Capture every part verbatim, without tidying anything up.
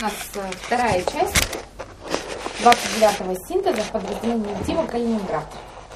нас вторая часть двадцать девятого синтеза в подразделении Дива Калининград.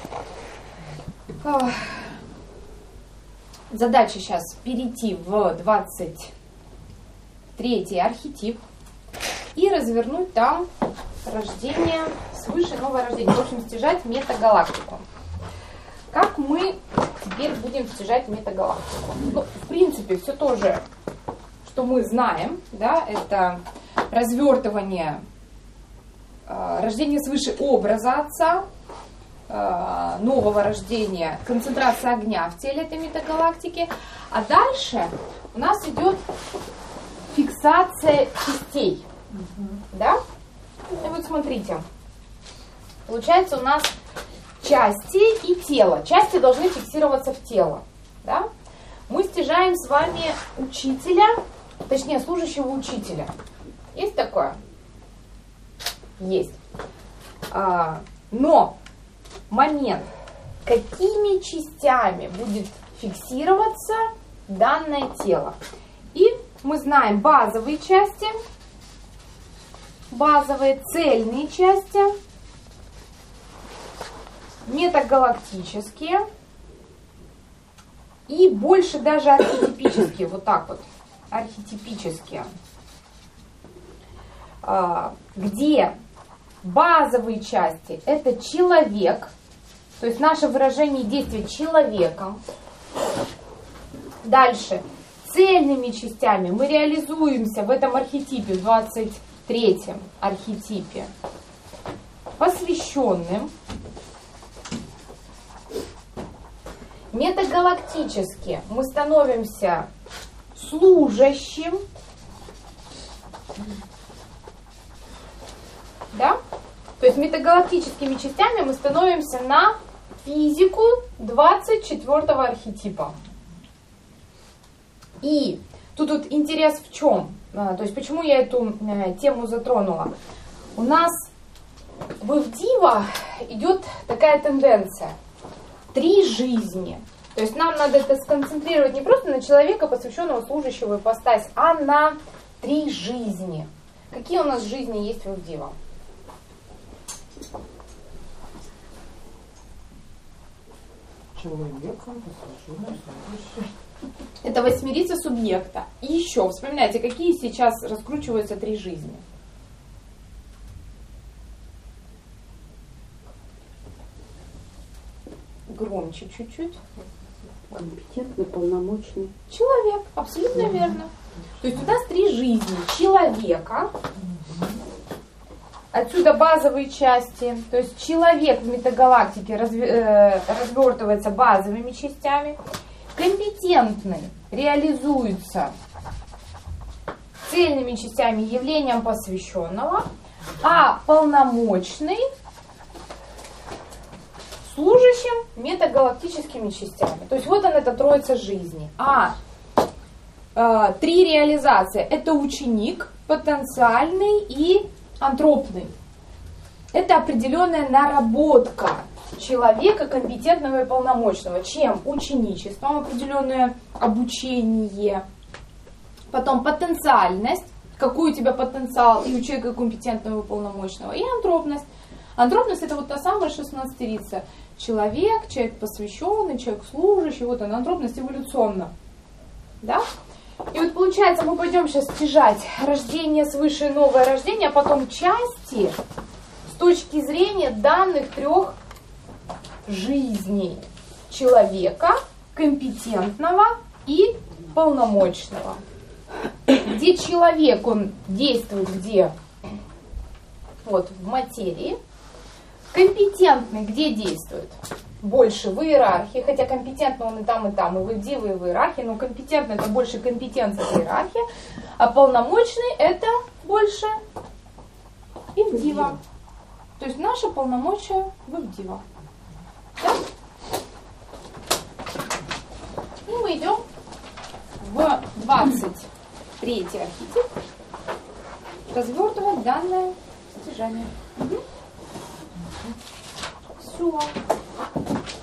Задача сейчас перейти в двадцать третий архетип и развернуть там рождение свыше, новое рождение. В общем, стяжать метагалактику. Как мы теперь будем стяжать метагалактику? Ну, в принципе, все то же, что мы знаем, да, это развертывание, э, рождение свыше образа Отца, э, нового рождения, концентрация огня в теле этой метагалактики. А дальше у нас идет фиксация частей. Mm-hmm. Да? И вот смотрите, получается у нас части и тело. Части должны фиксироваться в тело. Да? Мы стяжаем с вами учителя, точнее служащего учителя. Есть такое? Есть. А, но момент, какими частями будет фиксироваться данное тело. И мы знаем базовые части, базовые цельные части, метагалактические и больше даже архетипические, вот так вот, архетипические, где базовые части это человек, то есть наше выражение действия человеком. Дальше цельными частями мы реализуемся в этом архетипе, в двадцать третьем архетипе, посвященным. Метагалактически мы становимся служащим, да? То есть метагалактическими частями мы становимся на физику двадцать четвёртого архетипа. И тут вот интерес в чем? То есть почему я эту тему затронула? У нас в Ивдива идет такая тенденция. Три жизни. То есть нам надо это сконцентрировать не просто на человека, посвященного служащего ипостась, а на три жизни. Какие у нас жизни есть в Ивдива? Человеком, посвященным служащим. Это восьмерица субъекта. И еще, вспоминайте, какие сейчас раскручиваются три жизни? Громче чуть-чуть. Компетентный, полномочный. Человек, абсолютно mm-hmm. верно. То есть у нас три жизни человека. Отсюда базовые части. То есть человек в метагалактике разв... э, развертывается базовыми частями. Компетентный реализуется цельными частями, явлением посвященного. А полномочный служащим метагалактическими частями. То есть вот он, это троица жизни. А э, три реализации. Это ученик, потенциальный и антропный. Это определенная наработка человека компетентного и полномочного. Чем? Ученичеством, определенное обучение. Потом потенциальность. Какой у тебя потенциал и у человека компетентного и полномочного. И антропность. Антропность это вот та самая шестнадцатерица. Человек, человек посвященный, человек служащий. Вот она, антропность эволюционно. Да? И вот получается, мы пойдем сейчас стяжать рождение свыше и новое рождение, а потом части с точки зрения данных трех жизней. Человека, компетентного и полномочного. Где человек, он действует где? Вот, в материи. Компетентный где действует? Больше в иерархии, хотя компетентный он и там, и там, и в Ивдива, и в иерархии, но компетентный это больше компетенция в иерархии, а полномочный это больше Ивдива. То есть наше полномочие в Ивдива. Да? И мы идем в двадцать третий архетип развертывать данное стяжание. Угу. Все.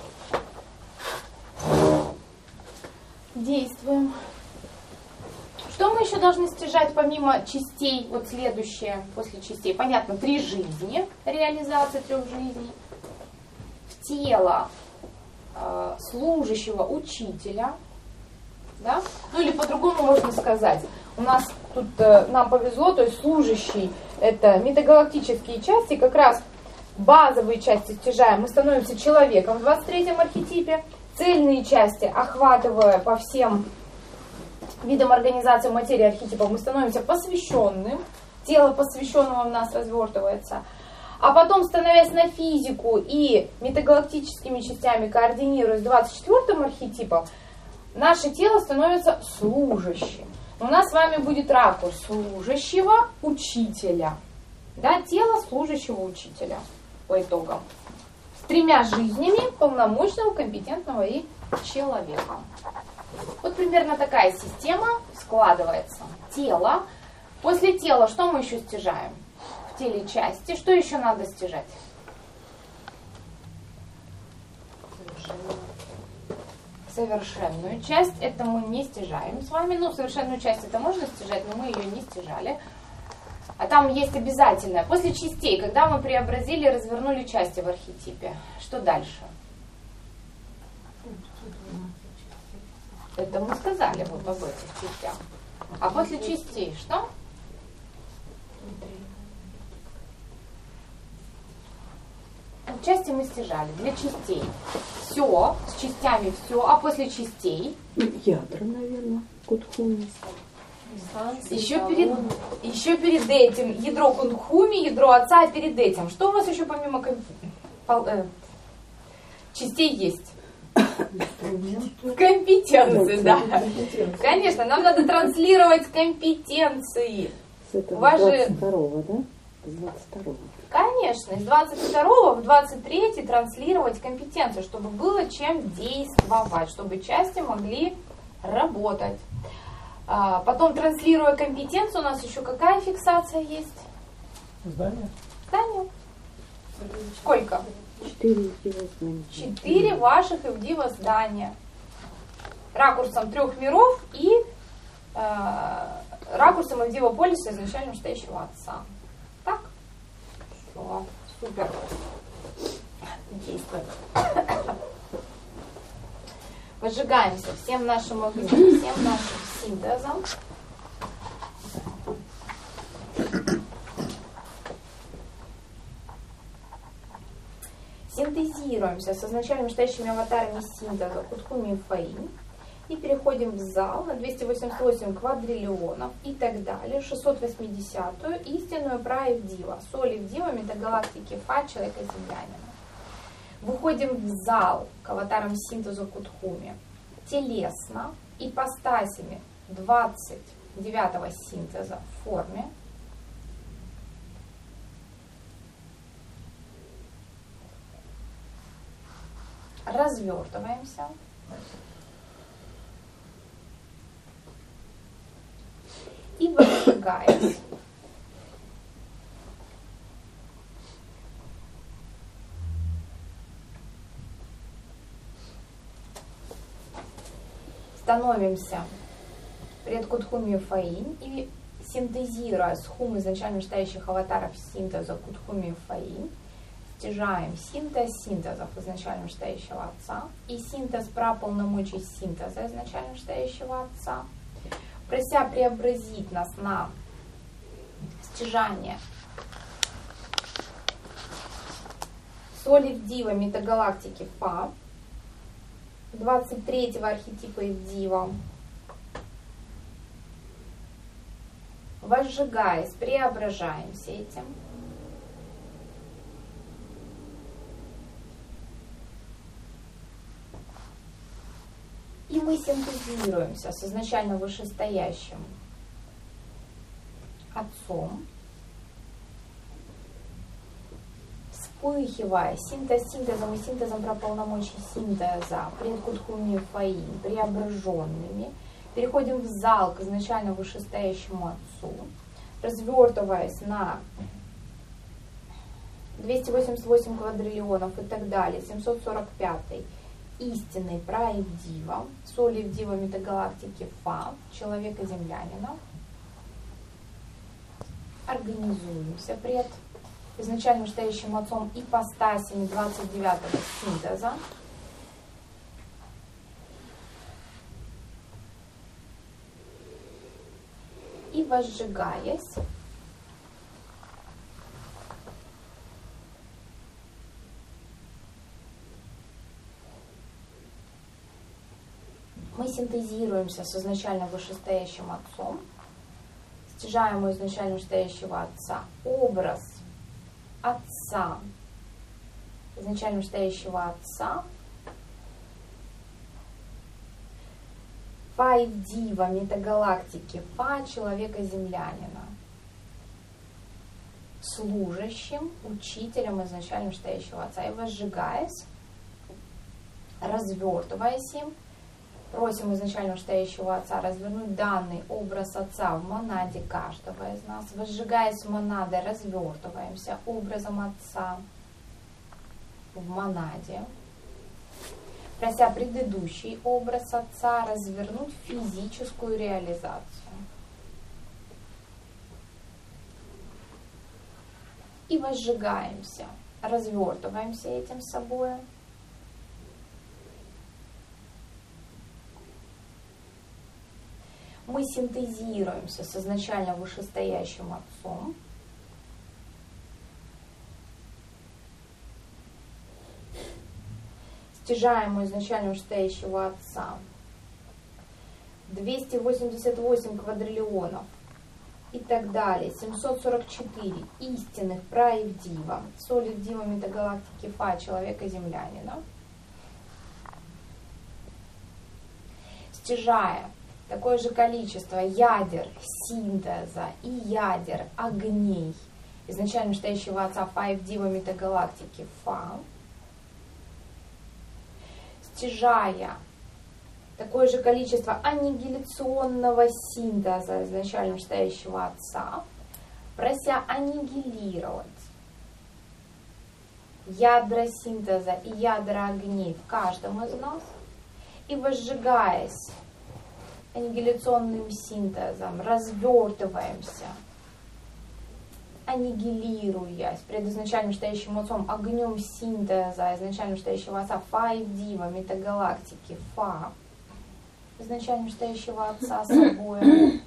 Действуем. Что мы еще должны стяжать помимо частей? Вот следующее, после частей. Понятно, три жизни, реализация трех жизней. В тело э, служащего учителя. Да? Ну или по-другому можно сказать. У нас тут э, нам повезло, то есть служащий это метагалактические части, как раз базовые части стяжаем. Мы становимся человеком в двадцать третьем архетипе. Цельные части, охватывая по всем видам организации материи архетипа, мы становимся посвященным. Тело посвященного в нас развертывается. А потом, становясь на физику и метагалактическими частями, координируясь с двадцать четвёртым архетипом, наше тело становится служащим. У нас с вами будет ракурс служащего учителя. Да, тело служащего учителя по итогам. С тремя жизнями полномочного, компетентного и человека. Вот примерно такая система складывается. Тело. После тела что мы еще стяжаем? В теле части. Что еще надо стяжать? Совершенную часть. Это мы не стяжаем с вами. Ну, совершенную часть это можно стяжать, но мы ее не стяжали. А там есть обязательное. После частей, когда мы преобразили, развернули части в архетипе. Что дальше? Это мы сказали вот об этих частях. А после частей что? Части мы стяжали. Для частей все, с частями все, а после частей? Ядра, наверное, кутхуми. Еще перед, еще перед этим ядро кунхуми, ядро отца, а перед этим. Что у вас еще помимо комп... э, частей есть? Компетенции, да. Конечно, нам надо транслировать компетенции. С этого двадцать второго, да? С двадцать второго. Конечно, из двадцать второго в двадцать третий транслировать компетенцию, чтобы было чем действовать, чтобы части могли работать. А, потом, транслируя компетенцию, у нас еще какая фиксация есть? Здание. Здание. Сколько? Четыре здания. Четыре ваших Ивдива здания. Ракурсом трех миров и э, ракурсом Ивдива полиса изначально стоящего отца. Так? Все, супер. Действует. Выжигаемся всем нашим огнем, всем нашим синтезом. Синтезируемся с изначально стоящими аватарами синтеза Кутхуми и Фаин. И переходим в зал на двести восемьдесят восемь квадриллионов и так далее. шестьсот восьмидесятую истинную праевдива. Соль Ивдива, метагалактики Фа, человека-землянина. Выходим в зал к аватарам синтеза Кутхуми. Телесно, ипостасями двадцать девятого синтеза в форме. Развертываемся. И выжигаясь. Становимся пред Кутхуми Фаин и синтезируя с хум изначально стоящих аватаров синтеза Кутхуми Фаин, стяжаем синтез синтезов изначально стоящего отца и синтез праполномочий синтеза изначально стоящего отца, прося преобразить нас на стяжание соли Ивдива метагалактики Фа, двадцать третьего архетипа Ивдива, возжигаясь, преображаемся этим. И мы синтезируемся с изначально вышестоящим отцом, вспыхивая синтез синтезом и синтезом про полномочий синтеза пред Кутхуми Фаин, преображенными, переходим в зал к изначально вышестоящему отцу, развертываясь на двести восемьдесят восемь квадриллионов и так далее, семьсот сорок пятый истинный праевдива, солевдива метагалактики Фа, человека-землянина. Организуемся пред изначально вышестоящим отцом ипостасями двадцать девятого синтеза. И возжигаясь, мы синтезируемся с изначально вышестоящим отцом, стяжаем у изначально вышестоящего отца образ отца, изначально вышестоящего отца, Фаевдива метагалактики Фа, человека-землянина, служащим, учителем изначально вышестоящего отца. И возжигаясь, развертываясь им, просим изначально вышестоящего отца развернуть данный образ отца в монаде каждого из нас. Возжигаясь монадой, развертываемся образом отца в монаде, прося предыдущий образ отца развернуть в физическую реализацию. И возжигаемся, развертываемся этим собой. Мы синтезируемся с изначально вышестоящим отцом. Стяжаем у изначально вышестоящего отца двести восемьдесят восемь квадриллионов и так далее, семьсот сорок четыре истинных праевдива, солевдива метагалактики Фа, человека-землянина, стяжая такое же количество ядер синтеза и ядер огней изначально вышестоящего отца Фаевдива метагалактики Фа, стяжая такое же количество аннигиляционного синтеза изначально вышестоящего отца, прося аннигилировать ядра синтеза и ядра огней в каждом из нас, и возжигаясь аннигиляционным синтезом, развертываемся, аннигилируясь пред изначально вышестоящим отцом огнем синтеза изначально вышестоящего отца Фаевдива метагалактики Фа, изначально вышестоящего отца собой.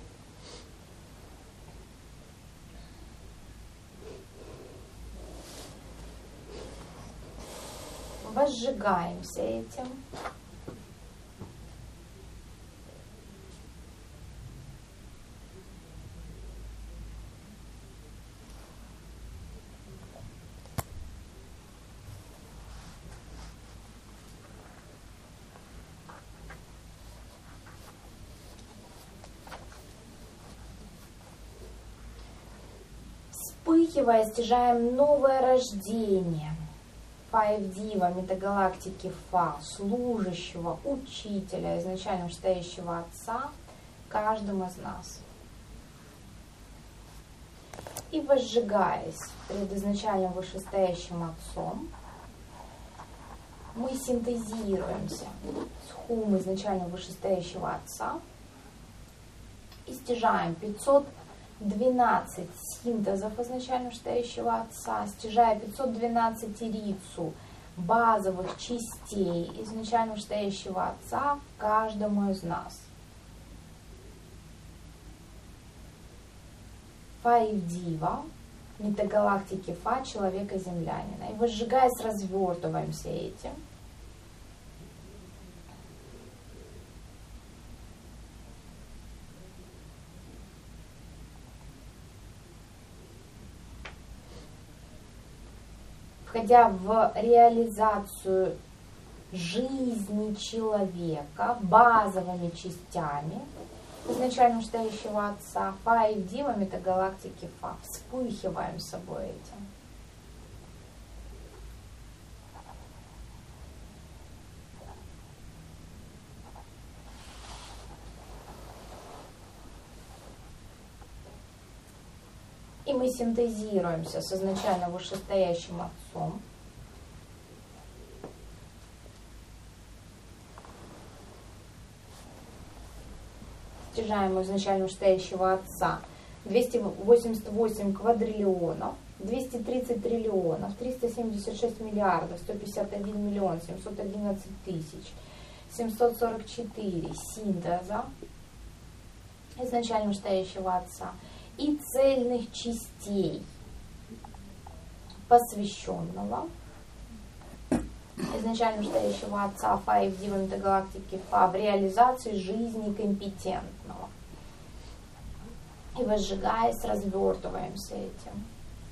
Возжигаемся этим. Вспыхивая, стяжаем новое рождение Фаевдива метагалактики Фа, служащего, учителя, изначально вышестоящего отца, каждому из нас. И возжигаясь перед изначально вышестоящим отцом, мы синтезируемся с хум изначально вышестоящего отца и стяжаем пятьсот двенадцать синтезов изначально вышестоящего отца, стяжая пятьсот двенадцать рицу базовых частей изначально вышестоящего отца каждому из нас. Фаевдива метагалактики Фа, человека-землянина. И возжигаясь, развертываемся этим. Входя в реализацию жизни человека базовыми частями изначально вышестоящего отца Фаевдива метагалактики Фа, вспыхиваем с собой этим. И мы синтезируемся с изначально вышестоящим отцом. стяжаем изначально вышестоящего отца, двести восемьдесят восемь квадриллионов, двести тридцать триллионов, триста семьдесят шесть миллиардов, сто пятьдесят один миллион, семьсот одиннадцать тысяч, семьсот сорок четыре синтеза изначально вышестоящего отца и цельных частей, посвященного изначально вышестоящего отца Фа и в дива метагалактики Фа в реализации жизни компетентного. И возжигаясь, развертываемся этим.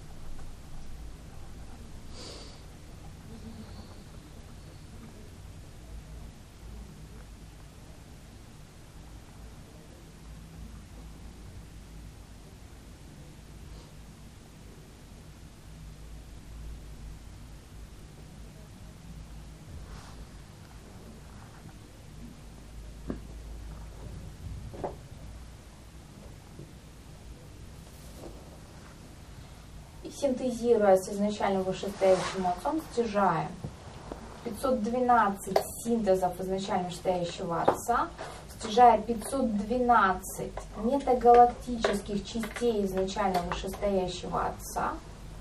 Синтезируя с изначально вышестоящим отцом, стяжаем пятьсот двенадцать синтезов изначально вышестоящего отца, стяжая пятьсот двенадцать метагалактических частей изначально вышестоящего отца,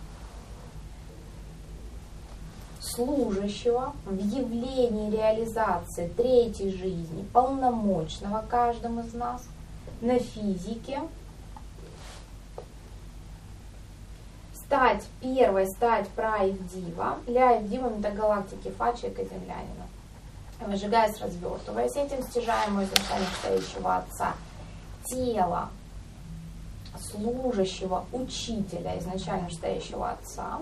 служащего в явлении реализации третьей жизни, полномочного каждому из нас, на физике, стать первой, стать праивдива, ляивдива метагалактики Фа, человека землянина. Выжигаясь, развертываясь, этим стяжаем изначально вышестоящего отца тело служащего учителя изначально вышестоящего отца,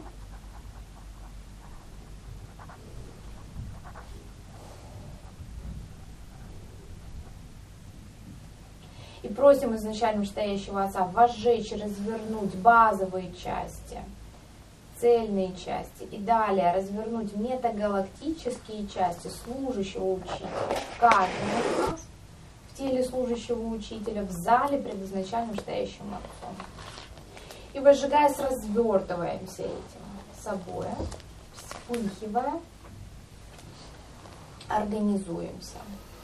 и просим изначально вышестоящего отца возжечь и развернуть базовые части, цельные части, и далее развернуть метагалактические части служащего учителя, каждого из нас в теле служащего учителя, в зале, предназначенном вышестоящим отцом. И возжигаясь, развертываемся этим собой, вспыхивая, организуемся.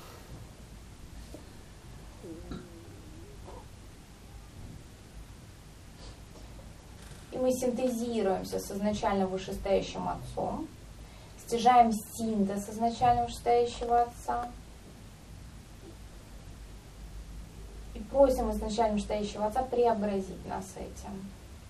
И мы синтезируемся с изначально вышестоящим отцом, стяжаем синтез изначально вышестоящего отца и просим изначально вышестоящего отца преобразить нас этим.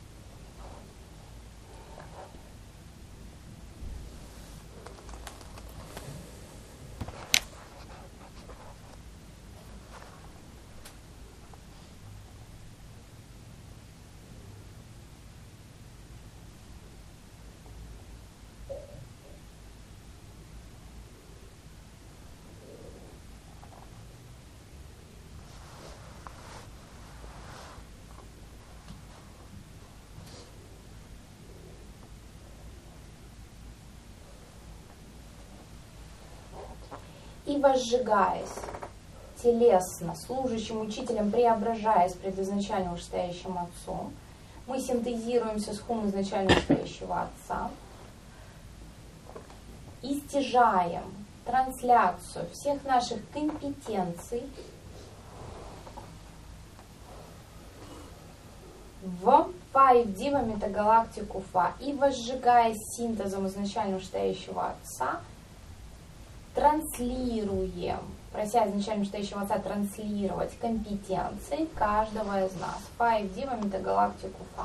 И возжигаясь телесно, служащим учителем, преображаясь пред изначально вышестоящим отцом, мы синтезируемся с хум изначально вышестоящего отца и стяжаем трансляцию всех наших компетенций в Фа и в дива метагалактику Фа, и возжигаясь синтезом изначально вышестоящего отца, транслируем, прося изначально вышестоящего отца транслировать компетенции каждого из нас. Фа и в дива метагалактику Фа.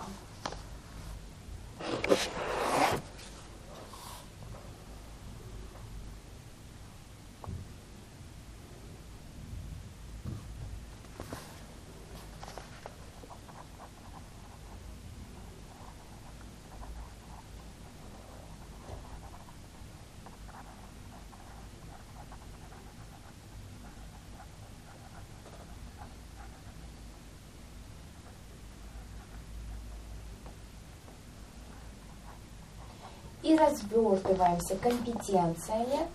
И развертываемся компетенциями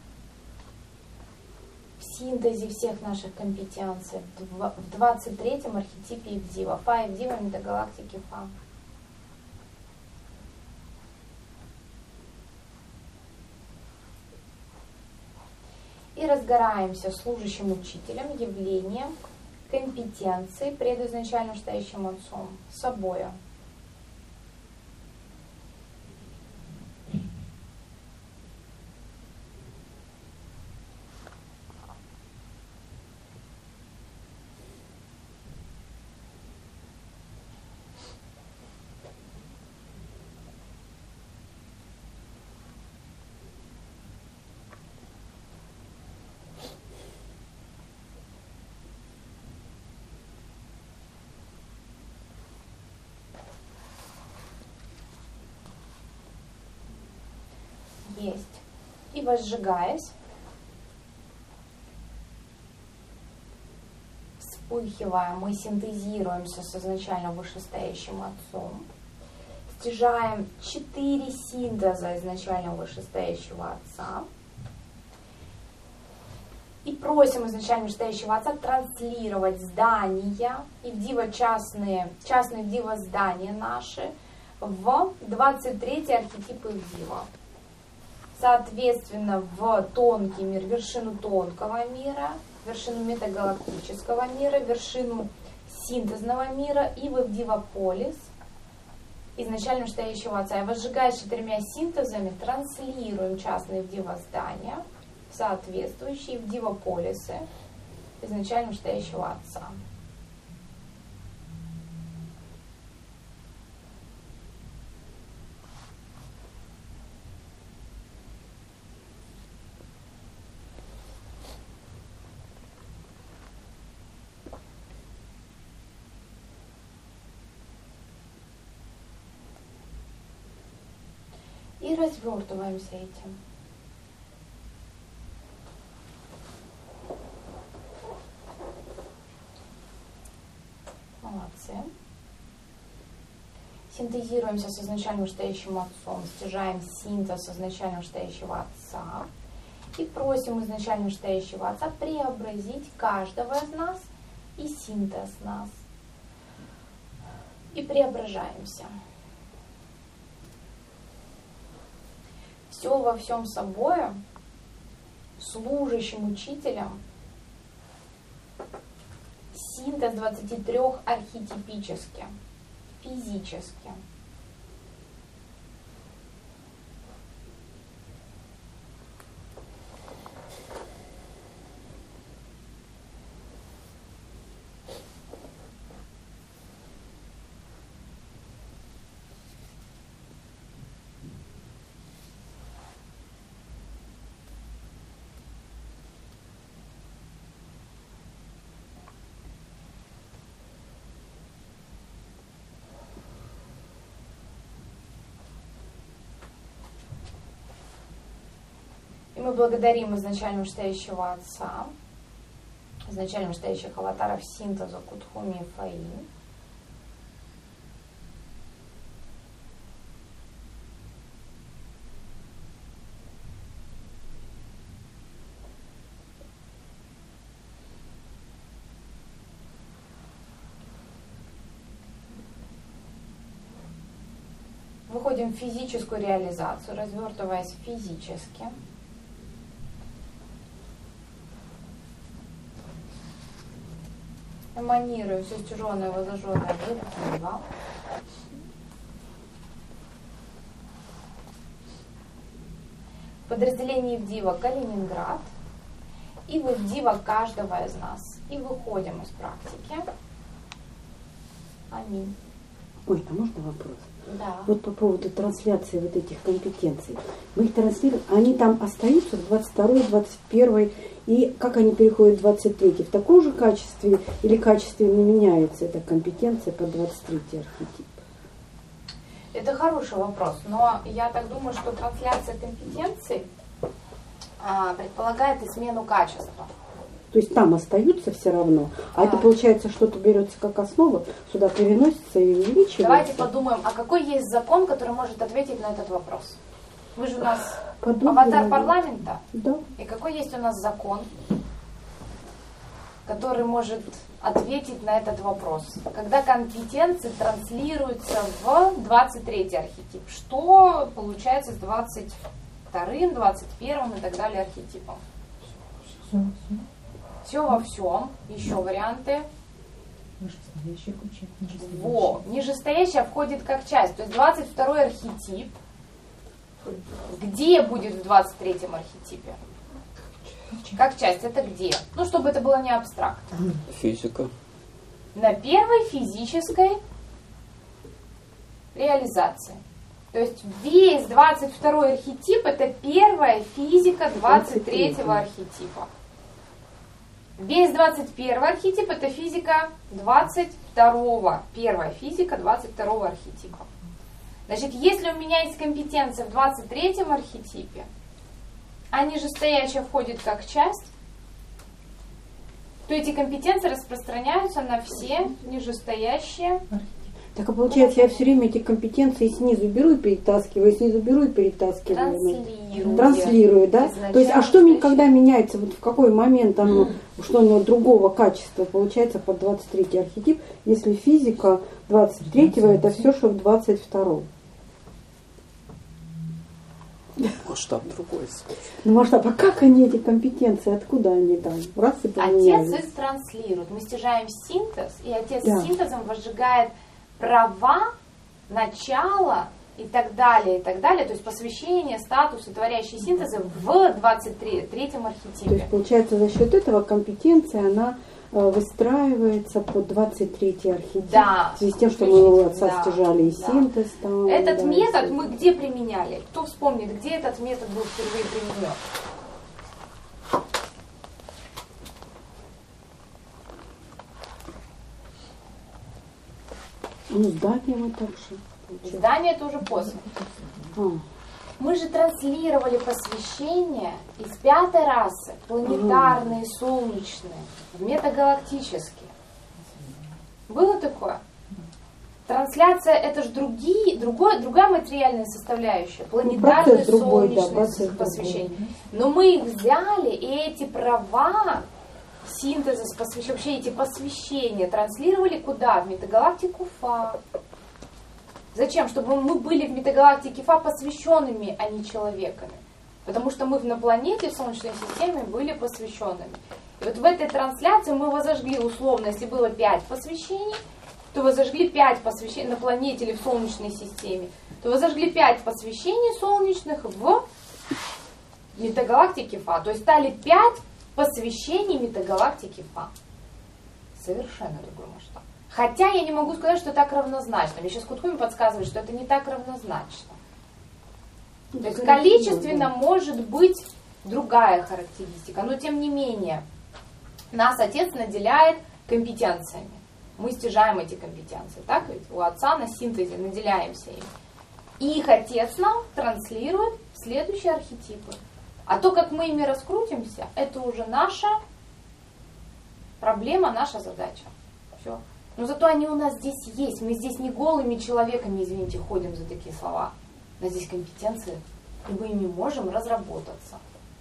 в синтезе всех наших компетенций в двадцать третьем архетипе Ивдива. Фа Ивдива метагалактики Фа. И разгораемся служащим учителем, явлением компетенции пред изначально стоящим отцом, собою. Есть. И возжигаясь, вспыхивая, мы синтезируемся с изначально вышестоящим отцом, стяжаем четыре синтеза изначально вышестоящего отца и просим изначально вышестоящего отца транслировать здания и в диво частные, частные в диво здания наши в двадцать третий архетип их дива. Соответственно, в тонкий мир, вершину тонкого мира, вершину метагалактического мира, вершину синтезного мира и в Дивополис, изначально стоящего отца. И возжигая четырьмя синтезами, транслируем частные Дивоздания, соответствующие в Дивополисы, изначально стоящего отца. И развертываемся этим. Молодцы. Синтезируемся с изначально вышестоящим отцом, стяжаем синтез изначально вышестоящего отца и просим изначально вышестоящего отца преобразить каждого из нас и синтез нас. И преображаемся. Все во всем собою, служащим учителем, синтез двадцати трёх архетипически, физически. И мы благодарим изначально вышестоящего отца, изначально вышестоящих аватаров синтеза Кутхуми и Фаи. Выходим в физическую реализацию, развертываясь физически. Эманируем все стяженное, возложенное в Дива. В подразделении в Дива Калининград и в Дива каждого из нас. И выходим из практики. Аминь. Ой, а можно вопрос? Да. Вот по поводу трансляции вот этих компетенций. Мы их транслируем, они там остаются в двадцать второй, двадцать первой, и как они переходят в двадцать третий? В таком же качестве или качественно меняется эта компетенция под двадцать третий архетип? Это хороший вопрос, но я так думаю, что трансляция компетенций а, предполагает и смену качества. То есть там остаются все равно, а да. Это получается что-то берется как основа, сюда переносится и увеличивается. Давайте подумаем, а какой есть закон, который может ответить на этот вопрос? Вы же у нас Подумаем, аватар парламента. Да. И какой есть у нас закон, который может ответить на этот вопрос? Когда компетенции транслируются в двадцать третий архетип, что получается с двадцать вторым, двадцать первым и так далее архетипом? Все во всем. Еще варианты. Нижестоящая куча. Во, нижестоящая входит как часть. То есть двадцать второй архетип. Где будет в двадцать третьем архетипе? Как часть. Это где? Ну, чтобы это было не абстракт. Физика. На первой физической реализации. То есть весь двадцать второй архетип это первая физика двадцать третьего архетипа. Весь двадцать первый архетип это физика двадцать второго. Первая физика двадцать второго архетипа. Значит, если у меня есть компетенция в двадцать третьем архетипе, а нижестоящая входит как часть, то эти компетенции распространяются на все нижестоящие. Так а получается, я все время эти компетенции снизу беру и перетаскиваю, снизу беру и перетаскиваю. Транслирую. Транслирую, да? То есть, а что ми- когда меняется, вот в какой момент оно, что оно другого качества получается под двадцать третий архетип, если физика двадцать третьего это все, что в двадцать втором? Масштаб другой. Ну масштаб, а как они, эти компетенции, откуда они там? Раз и поменялись. Отец их транслирует. Мы стяжаем синтез, и отец Да. синтезом возжигает права, начало и так далее, и так далее. То есть посвящение, статусы, творящие синтезы в двадцать третьем архетипе. То есть, получается, за счет этого компетенция, она э, выстраивается под двадцать третий архетип. Да. В связи с тем, что мы у отца Да, стяжали и да. синтез там. Этот да, метод и мы где применяли? Кто вспомнит, где этот метод был впервые применен? Ну, здание вот так же. получается. Здание это уже после. А, Мы же транслировали посвящение из пятой расы, планетарные, солнечные, в метагалактические. Было такое? Трансляция это же другие, другое, другая материальная составляющая, планетарные, процесс другой, да, солнечные процесс посвящения. другой. Но мы их взяли, и эти права синтеза с посвящением, вообще эти посвящения транслировали куда? В метагалактику Фа. Зачем? Чтобы мы были в метагалактике Фа посвященными, а не человеками. Потому что мы на планете, в Солнечной системе были посвященными. И вот в этой трансляции мы возожгли условно, если было пять посвящений, то возожгли пять посвящений на планете или в Солнечной системе, то возожгли пять посвящений солнечных в метагалактике Фа. То есть стали пять посвящений метагалактики Фа. Совершенно другой масштаб. Хотя я не могу сказать, что так равнозначно. Мне сейчас Кутхуми подсказывает, что это не так равнозначно. ну, То есть коллективно, количественно да. может быть другая характеристика, но тем не менее нас отец наделяет компетенциями. Мы стяжаем эти компетенции, так ведь? У отца на синтезе наделяемся ими. И их отец нам транслирует в следующие архетипы. А то, как мы ими раскрутимся, это уже наша проблема, наша задача. Все. Но зато они у нас здесь есть. Мы здесь не голыми человеками, извините, ходим за такие слова. У нас здесь компетенции, и мы ими можем разработаться.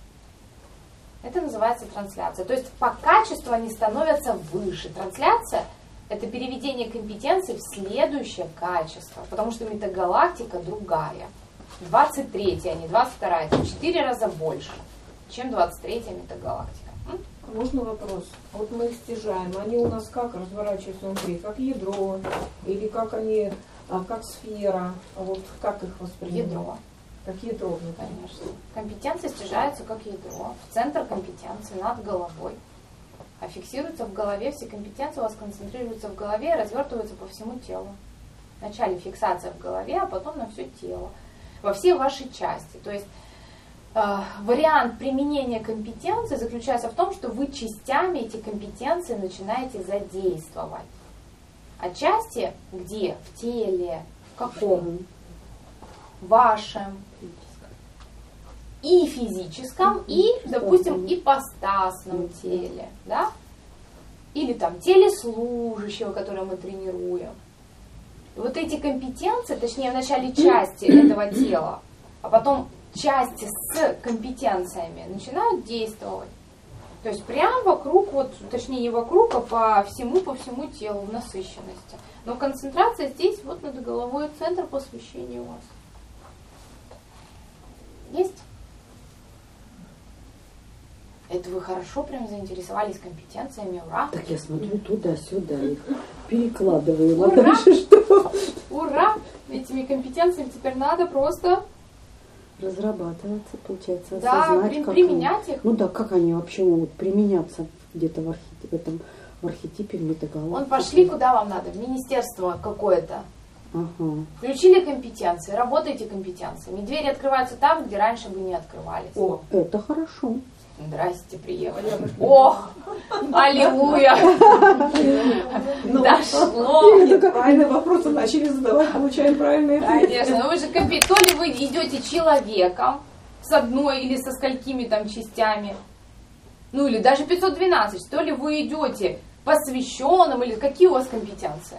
Это называется трансляция. То есть по качеству они становятся выше. Трансляция – это переведение компетенций в следующее качество, потому что метагалактика другая. двадцать третья, а не двадцать вторая. Это в четыре раза больше, чем двадцать третья метагалактика. М? Можно вопрос? Вот мы их стяжаем, они у нас как разворачиваются внутри? Как ядро? Или как они, а, как сфера? А вот как их воспринимать? Ядро. Как ядро внутри. Конечно. Компетенции стяжаются как ядро, в центр компетенции, над головой. А фиксируются в голове, все компетенции у вас концентрируются в голове и развертываются по всему телу. Вначале фиксация в голове, а потом на все тело. Во все ваши части. То есть э, вариант применения компетенции заключается в том, что вы частями эти компетенции начинаете задействовать. А части где? В теле. В каком? Вашем. И физическом, и, допустим, ипостасном теле, да? Или там теле служащего, которое мы тренируем. И вот эти компетенции, точнее, в начале части этого тела, а потом части с компетенциями начинают действовать. То есть прямо вокруг, вот, точнее не вокруг, а по всему, по всему телу в насыщенности. Но концентрация здесь, вот над головой, центр посвящения у вас. Есть? Это вы хорошо прям заинтересовались компетенциями, ура. Так я смотрю туда-сюда, их перекладываю. А Ура! дальше что? Ура! Этими компетенциями теперь надо просто Разрабатываться, получается, да, осознать, при- как применять они, их. ну да, как они вообще могут применяться где-то в, архи- в этом в архетипе метагалактики. Вон пошли куда вам надо, в министерство какое-то. Ага. Включили компетенции, работайте компетенциями. Двери открываются там, где раньше бы не открывались. О, Это хорошо. Здрасте, приехали. Ох, аллилуйя! ну, Дошло! правильные вопросы начали задавать, получаем правильные ответы. Конечно, ну вы же компе- то ли вы идете человеком с одной или со сколькими там частями, ну или даже пятьсот двенадцать, то ли вы идете посвященным, или какие у вас компетенции?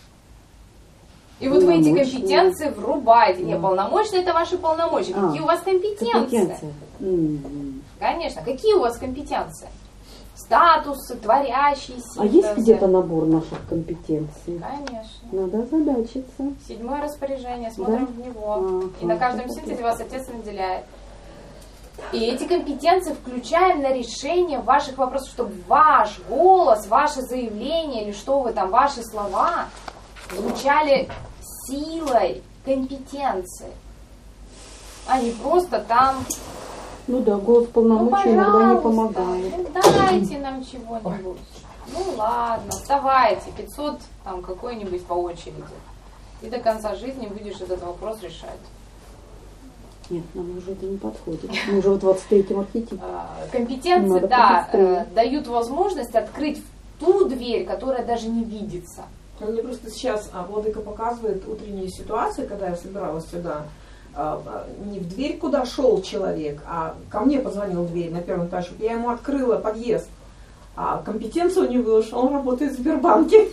И вот вы эти Полномочия. компетенции врубаете. Не, Да. полномочия это ваши полномочия. А, Какие у вас компетенции? Компетенция. М-м. Конечно. Какие у вас компетенции? Статусы, творящие синтезы. А есть где-то набор наших компетенций? Конечно. Надо озадачиться. Седьмое распоряжение, смотрим Да? в него. Ага. И на каждом синтезе вас отец наделяет. И эти компетенции включаем на решение ваших вопросов, чтобы ваш голос, ваше заявление или что вы там, ваши слова звучали силой компетенции, а не просто там, Ну да, голос ну, полномочий иногда не пожалуйста, помогает. ну, дайте нам чего-нибудь. Ну ладно, вставайте, пятьсот там какой-нибудь по очереди. И до конца жизни будешь этот вопрос решать. Нет, нам уже это не подходит. Мы уже в двадцать третьем архетипе. А, Компетенции, Надо да, побыстрее. э, дают возможность открыть ту дверь, которая даже не видится. Мне просто сейчас а, Владыка показывает утренние ситуации, когда я собиралась сюда. А, а, не в дверь, куда шел человек, а ко мне позвонил в дверь на первом этаже. Я ему открыла подъезд. А компетенция у него, что он работает в Сбербанке.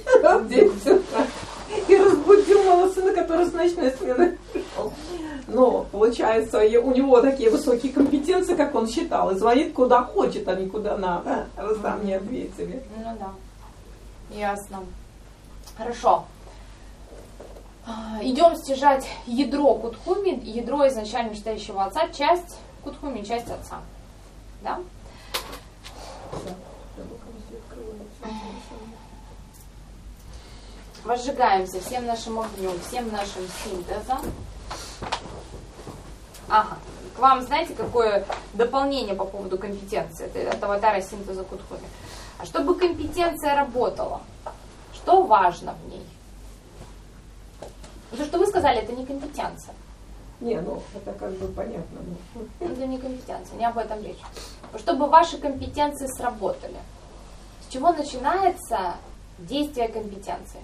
И разбудил моего сына, который с ночной смены пришел. Но, получается, у него такие высокие компетенции, как он считал, и звонит куда хочет, а не куда надо. Раз там не ответили. Ну да, ясно. Хорошо. А, Идем стяжать ядро Кутхуми, ядро изначально мечтающего отца, часть Кутхуми, часть отца. Да? Возжигаемся всем нашим огнем, всем нашим синтезом. Ага. К вам, знаете, какое дополнение по поводу компетенции? Это от аватара синтеза Кутхуми. А чтобы компетенция работала, что важно в ней? То, что вы сказали, это не компетенция. Не, ну это как бы понятно. ну. Это не компетенция, не об этом речь. Чтобы ваши компетенции сработали. С чего начинается действие компетенции?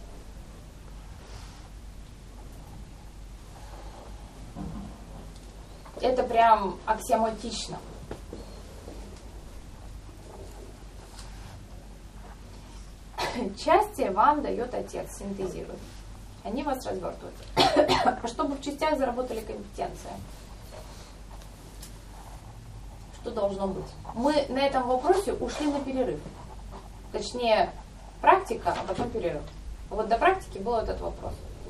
Это прям аксиоматично. Части вам дает отец, синтезирует. Они вас развертывают. Чтобы в частях заработали компетенции. Что должно быть? Мы на этом вопросе ушли на перерыв. Точнее, практика, а потом перерыв. Вот до практики был этот вопрос.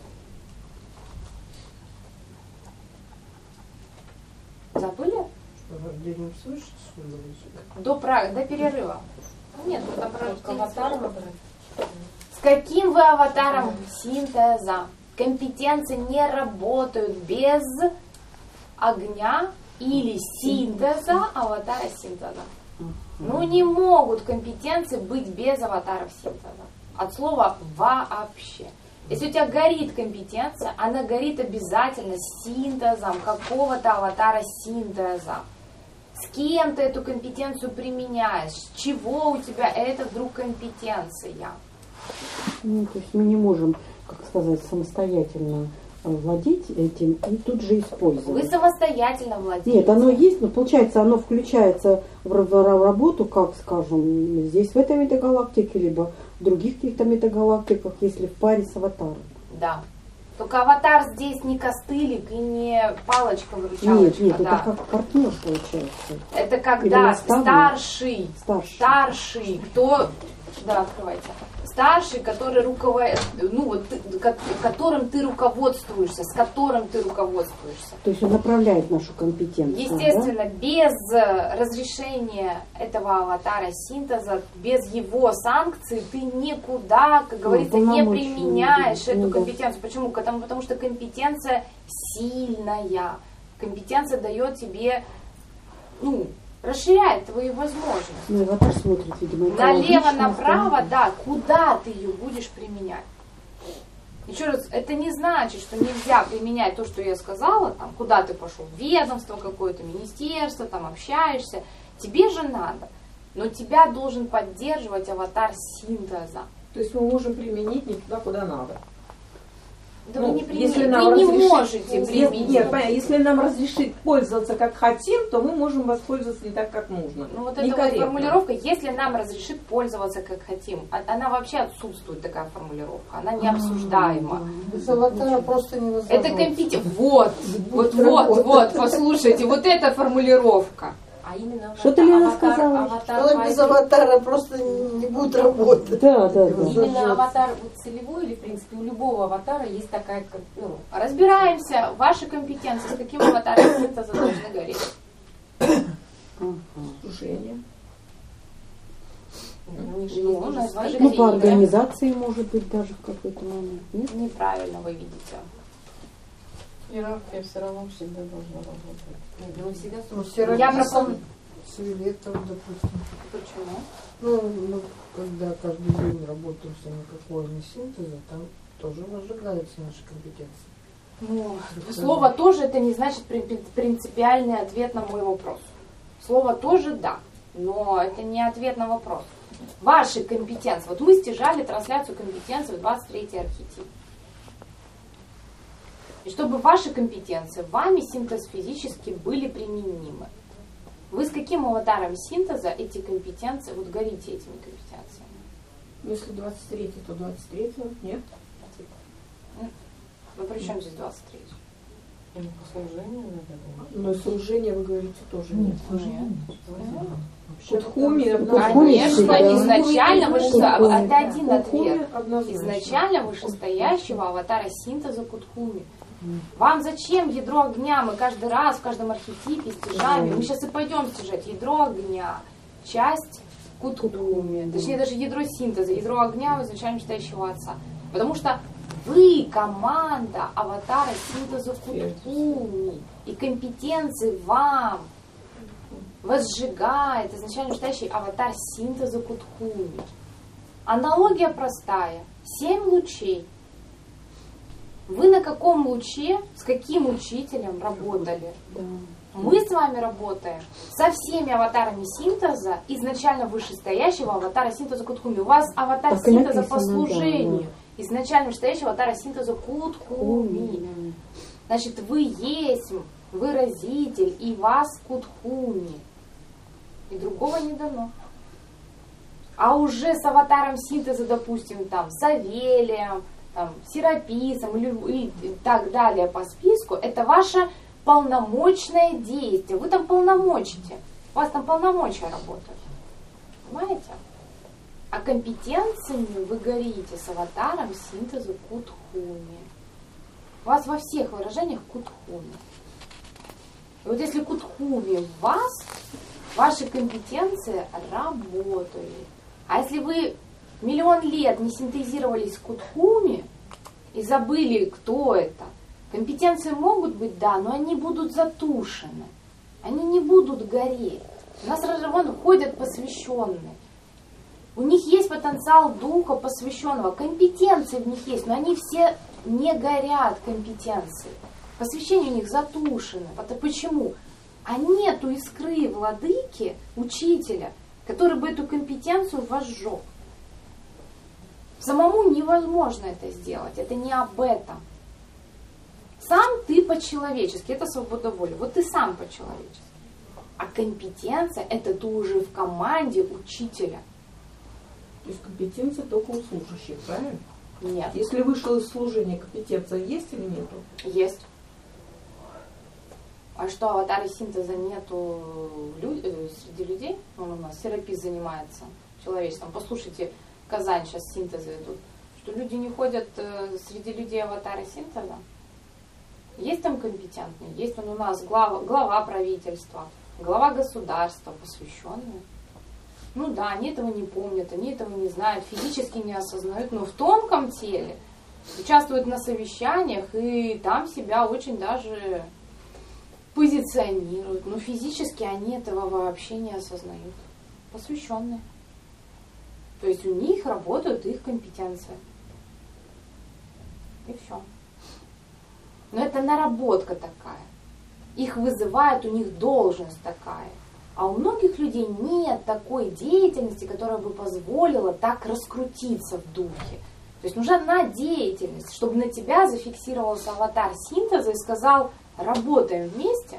Забыли? До, пра- до перерыва. Нет, ну там про аватаром. С каким вы аватаром синтеза? Компетенции не работают без огня или синтеза аватара синтеза. Ну не могут компетенции быть без аватаров синтеза. От слова вообще. Если у тебя горит компетенция, она горит обязательно синтезом какого-то аватара синтеза. С кем ты эту компетенцию применяешь? С чего у тебя это вдруг компетенция? Ну, то есть мы не можем, как сказать, самостоятельно владеть этим и тут же использовать. Вы самостоятельно владеете. Нет, оно есть, но получается, оно включается в работу, как, скажем, здесь в этой метагалактике, либо в других каких-то метагалактиках, если в паре с аватаром. Да. Только аватар здесь не костылик и не палочка-выручалочка. Нет, нет, да. это как партнер получается. Это Или когда наставник. старший, Старший. старший, кто Да, открывайте. Старший, который руководит, ну вот, ты, которым ты руководствуешься, с которым ты руководствуешься. То есть он направляет нашу компетенцию. Естественно, да? без разрешения этого аватара синтеза, без его санкций ты никуда, как говорится, ну, не применяешь не эту ну, компетенцию. Да. Почему? Потому, потому что компетенция сильная. Компетенция дает тебе, ну, расширяет твои возможности. Ну, аватар смотрит, видимо, налево-направо, да, куда ты ее будешь применять. Еще раз, это не значит, что нельзя применять то, что я сказала, там, куда ты пошел, ведомство какое-то, министерство, там общаешься. Тебе же надо, но тебя должен поддерживать аватар синтеза. То есть мы можем применить не туда, куда надо. Да ну, вы не, примените, если нам вы не разрешит, можете применить. Нет, понятно, если нам разрешить пользоваться как хотим, то мы можем воспользоваться не так, как нужно. Ну вот эта вот формулировка, если нам разрешит пользоваться как хотим, она вообще отсутствует, такая формулировка, она не обсуждаема. Без аватара просто не возможно. Это компетенция. Вот, вот, вот, вот, послушайте, вот эта формулировка. А именно что ты, Лена, сказала? Человек без аватара просто не будет работать. Да, да, да. Именно аватар вот целевой или, в принципе, у любого аватара есть такая, ну, разбираемся, ваши компетенции, с каким аватаром синтеза должны гореть. Служение. Ну, назвать ну, по организации, может быть, даже в какой-то момент. Нет? Неправильно вы видите. Иерархия все равно всегда должна работать. ну, всегда Ну, все Я просто... Светов, допустим. Почему? Ну, мы, когда каждый день работаем с никакого не синтеза, там тоже возжигаются наши компетенции. Ну, слово «тоже» это не значит принципиальный ответ на мой вопрос. Слово «тоже» да, но это не ответ на вопрос. Ваши компетенции. Вот мы стяжали трансляцию компетенций в двадцать третий архетип. И чтобы ваши компетенции вами синтез физически были применимы. Вы с каким аватаром синтеза эти компетенции, вот горите этими компетенциями? Если двадцать третий, то двадцать третий, нет? Ну при чем здесь двадцать третий? Или по служению, наверное. Но и служение, вы говорите, тоже нет. Нет. Кутхуми, Конечно, да. изначально вышестоящего, это один Кутхуми ответ. однозначно. Изначально вышестоящего аватара синтеза Кутхуми. Вам зачем ядро огня? Мы каждый раз в каждом архетипе стяжаем. Мы сейчас и пойдем стяжать ядро огня, часть Кутхуми, точнее даже ядро синтеза, ядро огня у изначально вышестоящего отца. Потому что вы команда аватара синтеза Кутхуми, и компетенции вам возжигает изначально вышестоящий аватар синтеза Кутхуми. Аналогия простая. Семь лучей. Вы на каком луче, с каким учителем работали? Да. Мы с вами работаем со всеми аватарами синтеза, изначально вышестоящего аватара синтеза Кутхуми. У вас аватар Так и синтеза написано, по служению, да, изначально вышестоящего аватара синтеза Кутхуми. Значит, вы есть выразитель, и вас Кутхуми. И другого не дано. А уже с аватаром синтеза, допустим, там, Савелием, там, Сераписом или и так далее по списку, это ваше полномочное действие. Вы там полномочите. У вас там полномочия работают. Понимаете? А компетенциями вы горите с аватаром синтеза Кутхуми. У вас во всех выражениях Кутхуми. И вот если Кутхуми в вас, ваши компетенции работают. А если вы миллион лет не синтезировались с Кутхуми и забыли, кто это, компетенции могут быть, да, но они будут затушены. Они не будут гореть. У нас вон ходят посвященные. У них есть потенциал духа посвященного. Компетенции в них есть, но они все не горят, компетенции. Посвящение у них затушено. Почему? А нету искры владыки, учителя, который бы эту компетенцию возжег. Самому невозможно это сделать. Это не об этом. Сам ты по-человечески. Это свобода воли. Вот ты сам по-человечески. А компетенция, это ты уже в команде учителя. То есть компетенция только у служащих, правильно? Нет. Если вышел из служения, компетенция есть или нету? Есть. А что, аватара синтеза нету лю- среди людей? Он у нас серапист занимается человечеством. Послушайте, Казань сейчас синтезы идут, что люди не ходят э, среди людей аватары синтеза. Есть там компетентные, есть он у нас глава, глава правительства, глава государства, посвященные. Ну да, они этого не помнят, они этого не знают, физически не осознают, но в тонком теле участвуют на совещаниях и там себя очень даже позиционируют. Но физически они этого вообще не осознают. Посвященные. То есть у них работают их компетенции. И все. Но это наработка такая. Их вызывает, у них должность такая. А у многих людей нет такой деятельности, которая бы позволила так раскрутиться в духе. То есть нужна одна деятельность, чтобы на тебя зафиксировался аватар синтеза и сказал: работаем вместе,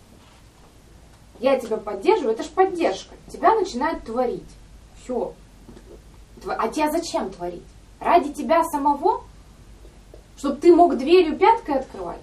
я тебя поддерживаю, это же поддержка. Тебя начинают творить. Все. А тебя зачем творить? Ради тебя самого? Чтобы ты мог дверью пяткой открывать?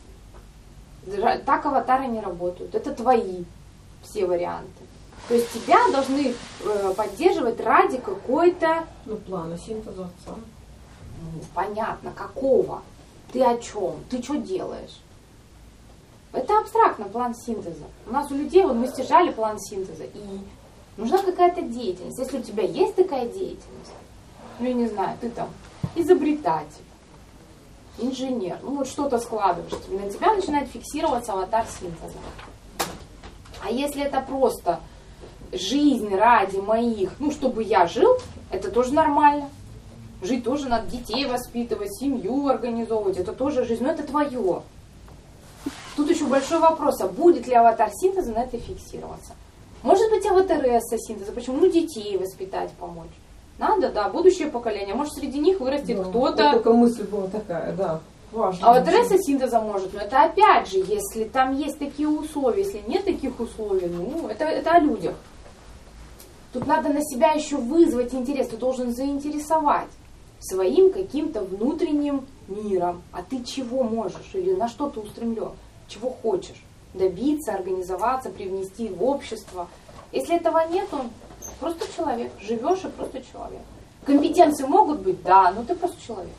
Так аватары не работают. Это твои все варианты. То есть тебя должны э, поддерживать ради какой-то... Ну, плана синтеза отца. Ну, понятно, какого? Ты о чем? Ты что делаешь? Это абстрактно, план синтеза. У нас у людей, вот мы стяжали план синтеза, и нужна какая-то деятельность. Если у тебя есть такая деятельность, ну, я не знаю, ты там изобретатель, инженер, ну, вот что-то складываешь, на тебя начинает фиксироваться аватар синтеза. А если это просто жизнь ради моих, ну, чтобы я жил, это тоже нормально. Жить тоже надо, детей воспитывать, семью организовывать, это тоже жизнь, но это твое. Тут еще большой вопрос, а будет ли аватар синтеза на это фиксироваться? Может быть, аватаресса синтеза, почему? Ну, детей воспитать, помочь. Надо, да, будущее поколение, может, среди них вырастет Да, кто-то. вот только мысль была такая, да. Важно. А аватаресса синтеза может, но это опять же, если там есть такие условия, если нет таких условий, ну, это, это о людях. Тут надо на себя еще вызвать интерес, ты должен заинтересовать своим каким-то внутренним миром. А ты чего можешь или на что ты устремлен? Чего хочешь? Добиться, организоваться, привнести в общество. Если этого нет, он просто человек. Живешь и просто человек. Компетенции могут быть? Да, но ты просто человек.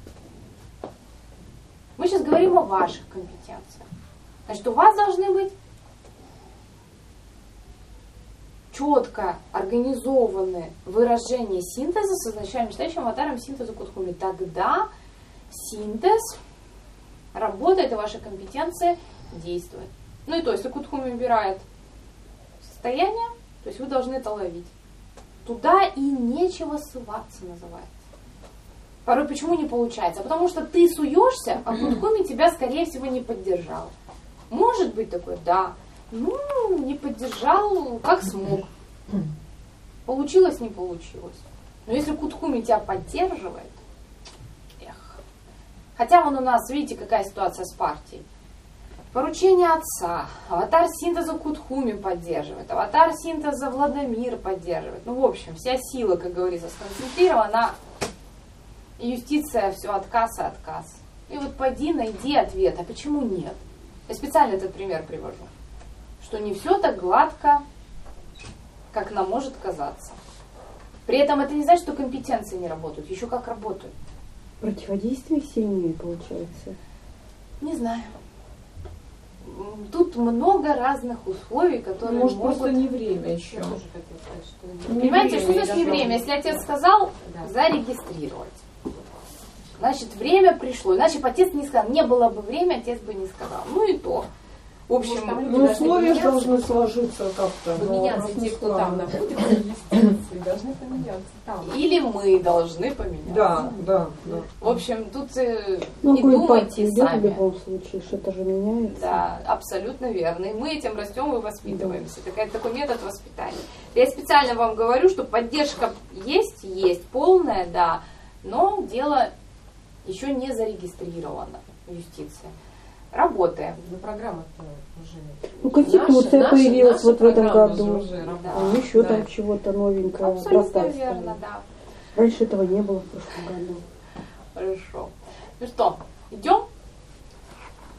Мы сейчас говорим о ваших компетенциях. Значит, у вас должны быть четко организованные выражения синтеза с изначальным читающим аватаром синтеза Кутхуми. Тогда синтез работает, и ваши компетенции действуют. Ну и то, если Кутхуми убирает состояние, то есть вы должны это ловить. Туда и нечего ссылаться, называется. Порой почему не получается? Потому что ты суешься, а Кутхуми тебя, скорее всего, не поддержал. Может быть такое? Да. Ну, не поддержал, как смог. Получилось, не получилось. Но если Кутхуми тебя поддерживает, эх. Хотя вон у нас, видите, какая ситуация с партией. Поручение отца, аватар синтеза Кутхуми поддерживает, аватар синтеза Владимир поддерживает. Ну, в общем, вся сила, как говорится, сконцентрирована. Юстиция, все, отказ и отказ. И вот пойди, найди ответ, а почему нет? Я специально этот пример привожу. Что не все так гладко, как нам может казаться. При этом это не значит, что компетенции не работают. Еще как работают. Противодействие сильнее получается? Не знаю. Тут много разных условий, которые Может, могут... просто не время еще. Я тоже хотела сказать, что Не Понимаете, что время, значит не я время? Если отец сказал, Да. зарегистрировать. Значит, время пришло. Иначе бы отец не сказал. Не было бы времени, отец бы не сказал. Ну и то. В общем, Может, там Ну, Люди условия должны должны сложиться как-то. но поменяться, раз те, не кто там складно. находится, естественно, должны поменяться там. или мы должны поменяться. Да, да, да. В общем, тут э, Ну, и какую думайте партию идет в сами. любом случае, что-то же меняется. Да, абсолютно верно. И мы этим растем и воспитываемся. Такой, такой метод воспитания. Я специально вам говорю, что поддержка есть, есть, полная, да, но дело еще не зарегистрировано в юстиции. Работаем. Ну, программа-то уже... Ну, конституция Наша- появилась наша вот в этом программа году. же уже Да. работает. А еще Да. там чего-то новенького. Абсолютно простая верно, стала. да. Раньше этого не было в прошлом году. Хорошо. Ну что, идем?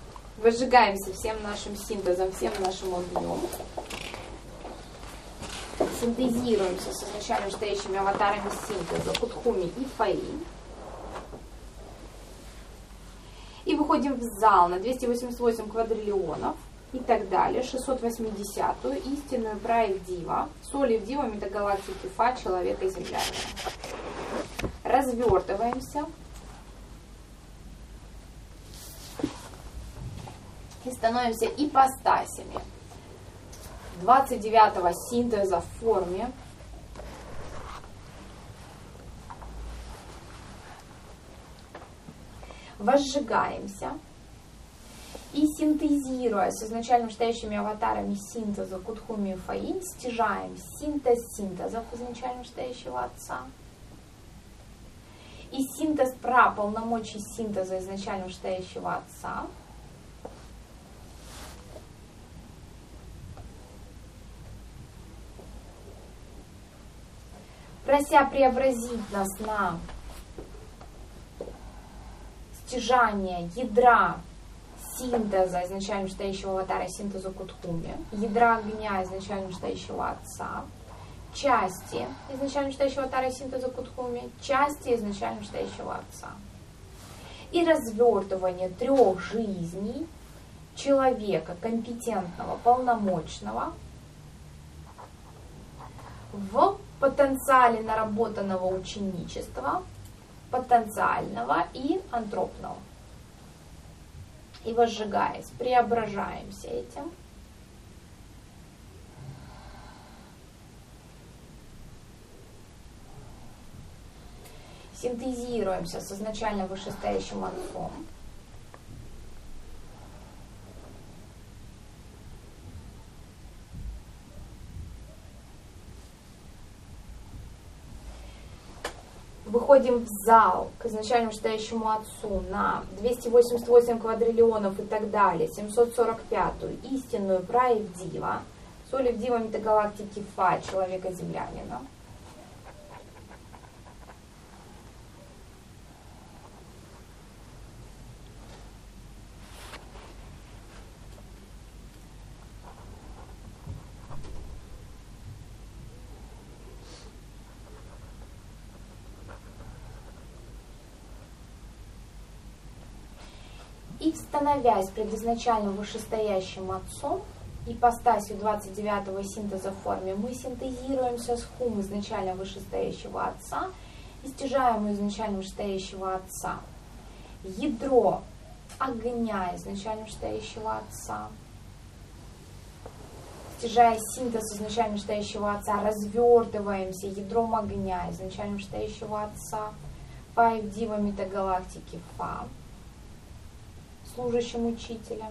Выжигаемся всем нашим синтезом, всем нашим огнем. Синтезируемся с изначально стоящими аватарами синтеза Кутхуми и Фаи. И выходим в зал на двести восемьдесят восемь квадриллионов и так далее, шестьсот восьмидесятую истинную Праевдива, Соливдива метагалактики Фа, человека и землянина. Развертываемся и становимся ипостасями двадцать девятого синтеза в форме возжигаемся и, синтезируя с изначально стоящими аватарами синтеза Кутхуми и Фаи, стяжаем синтез синтезов изначально стоящего Отца и синтез пра полномочий синтеза изначально стоящего Отца, прося преобразить нас на стяжание ядра синтеза изначально стоящего аватара синтеза Кутхуми, ядра огня изначально стоящего Отца, части изначально стоящего аватара синтеза Кутхуми, части изначально стоящего Отца. И развертывание трех жизней человека компетентного, полномочного в потенциале наработанного ученичества, потенциального и антропного. И возжигаясь, преображаемся этим. Синтезируемся с изначально вышестоящим Отцом. Выходим в зал к изначально стоящему Отцу на двести восемьдесят восемь квадриллионов и так далее, семьсот сорок пятую истинную Праевдива, Соливдива метагалактики Фа, человека-землянина. И, становясь пред изначально вышестоящим Отцом, ипостасью двадцать девятого синтеза в форме, мы синтезируемся с хум изначально вышестоящего Отца и стяжаем у изначально вышестоящего Отца ядро огня изначально вышестоящего Отца, стяжая синтез изначально вышестоящего Отца, развертываемся ядром огня изначально вышестоящего Отца, Праевдива метагалактики Фа, служащим учителем,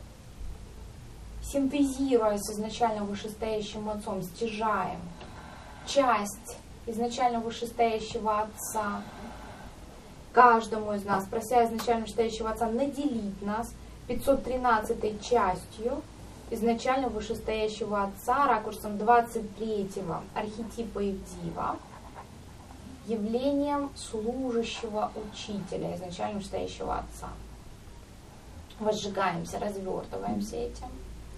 синтезируя с изначально вышестоящим Отцом, стяжаем часть изначально вышестоящего Отца каждому из нас, прося изначально вышестоящего Отца наделить нас пятьсот тринадцатой частью изначально вышестоящего Отца, ракурсом двадцать третьего архетипа Ивдива, явлением служащего учителя изначально вышестоящего Отца. Возжигаемся, развертываемся этим.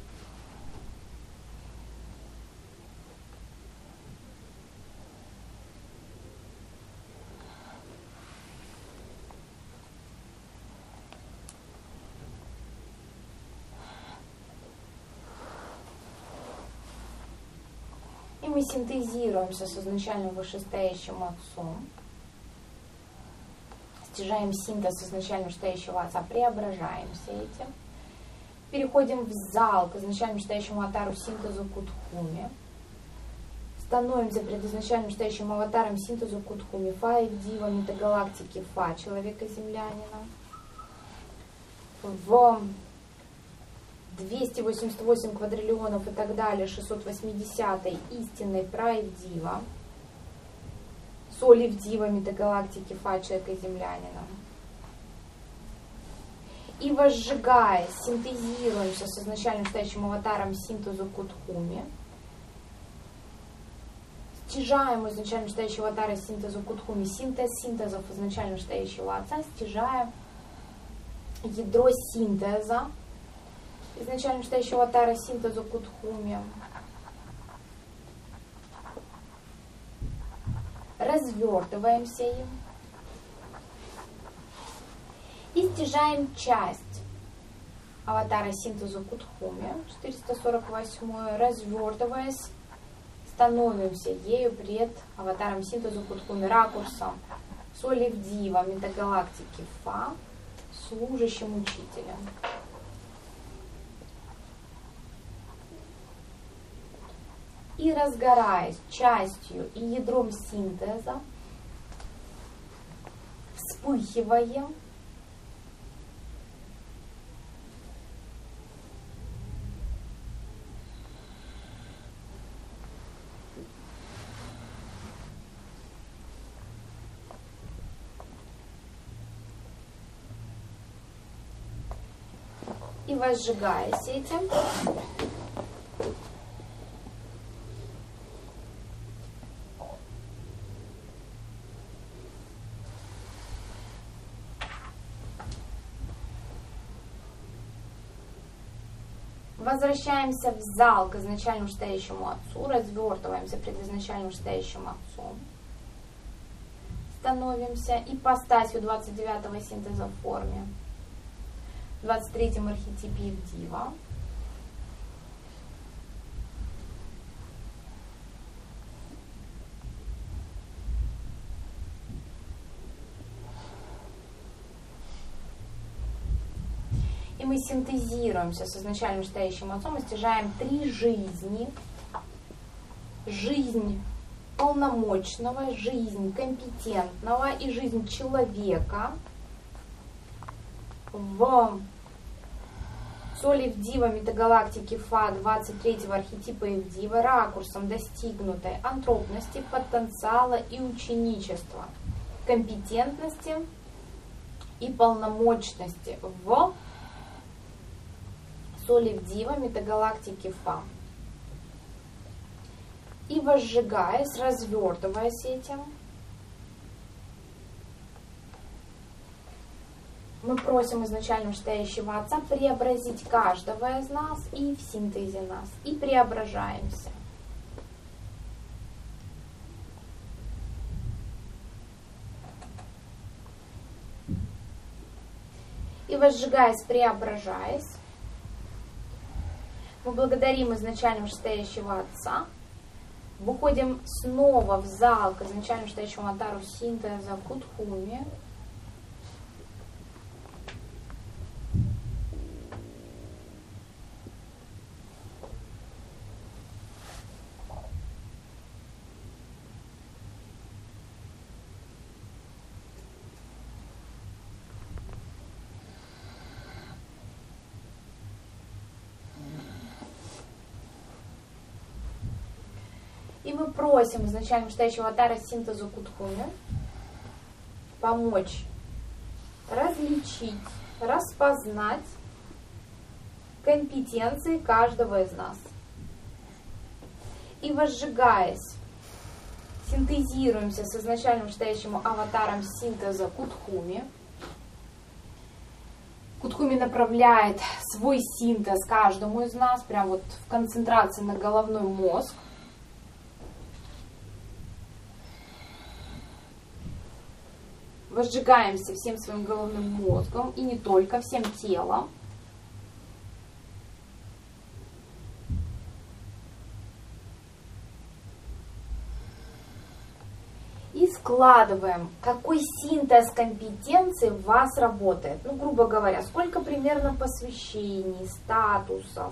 И мы синтезируемся с изначально вышестоящим Отцом. Стяжаем синтез изначально вышестоящего Отца, преображаемся этим. Переходим в зал к изначально вышестоящему аватару синтезу Кутхуми. Становимся пред изначально вышестоящим аватаром синтезу Кутхуми, Фаевдива метагалактики Фа, человека-землянина. В двести восемьдесят восемь квадриллионов и так далее, шестьсот восьмидесятой истинной Праевдива, Соливдива метагалактики Фа, человека-землянина. И возжигая, синтезируемся с изначально стоящим аватаром синтезу Кутхуми, стяжаем изначально стоящего аватара синтезу Кутхуми, синтез синтезов изначально стоящего Отца, стяжаем ядро синтеза изначально стоящего аватара синтезу Кутхуми, развертываемся им и стяжаем часть аватара синтеза Кутхуми, четыреста сорок восемь, развертываясь, становимся ею пред аватаром синтеза Кутхуми, ракурсом Соли в Дива, метагалактики Фа, служащим учителем. И разгораясь частью и ядром синтеза, вспыхиваем и возжигаясь этим, возвращаемся в зал к изначально вышестоящему Отцу, развертываемся пред изначально вышестоящим Отцом, становимся ипостасью двадцать девятого синтеза в форме, в двадцать третьем архетипе Евдива. И мы синтезируемся с изначально вышестоящим Отцом и стяжаем три жизни. Жизнь полномочного, жизнь компетентного и жизнь человека в Соли в Дива метагалактики Фа двадцать третьего архетипа Евдива ракурсом достигнутой антропности, потенциала и ученичества, компетентности и полномочности в Соли в Дива метагалактики Фа. И возжигаясь, развертываясь этим, мы просим изначально вышестоящего Отца преобразить каждого из нас и в синтезе нас, и преображаемся. И возжигаясь, преображаясь, мы благодарим изначально вышестоящего Отца, выходим снова в зал к изначально вышестоящему аватару синтеза Кутхуми, и мы просим изначально вышестоящего аватара синтеза Кутхуми помочь различить, распознать компетенции каждого из нас. И возжигаясь, синтезируемся с изначально вышестоящим аватаром синтеза Кутхуми. Кутхуми направляет свой синтез каждому из нас, прям вот в концентрации на головной мозг. Возжигаемся всем своим головным мозгом и не только, всем телом. И складываем, какой синтез компетенций в вас работает. Ну, грубо говоря, сколько примерно посвящений, статусов,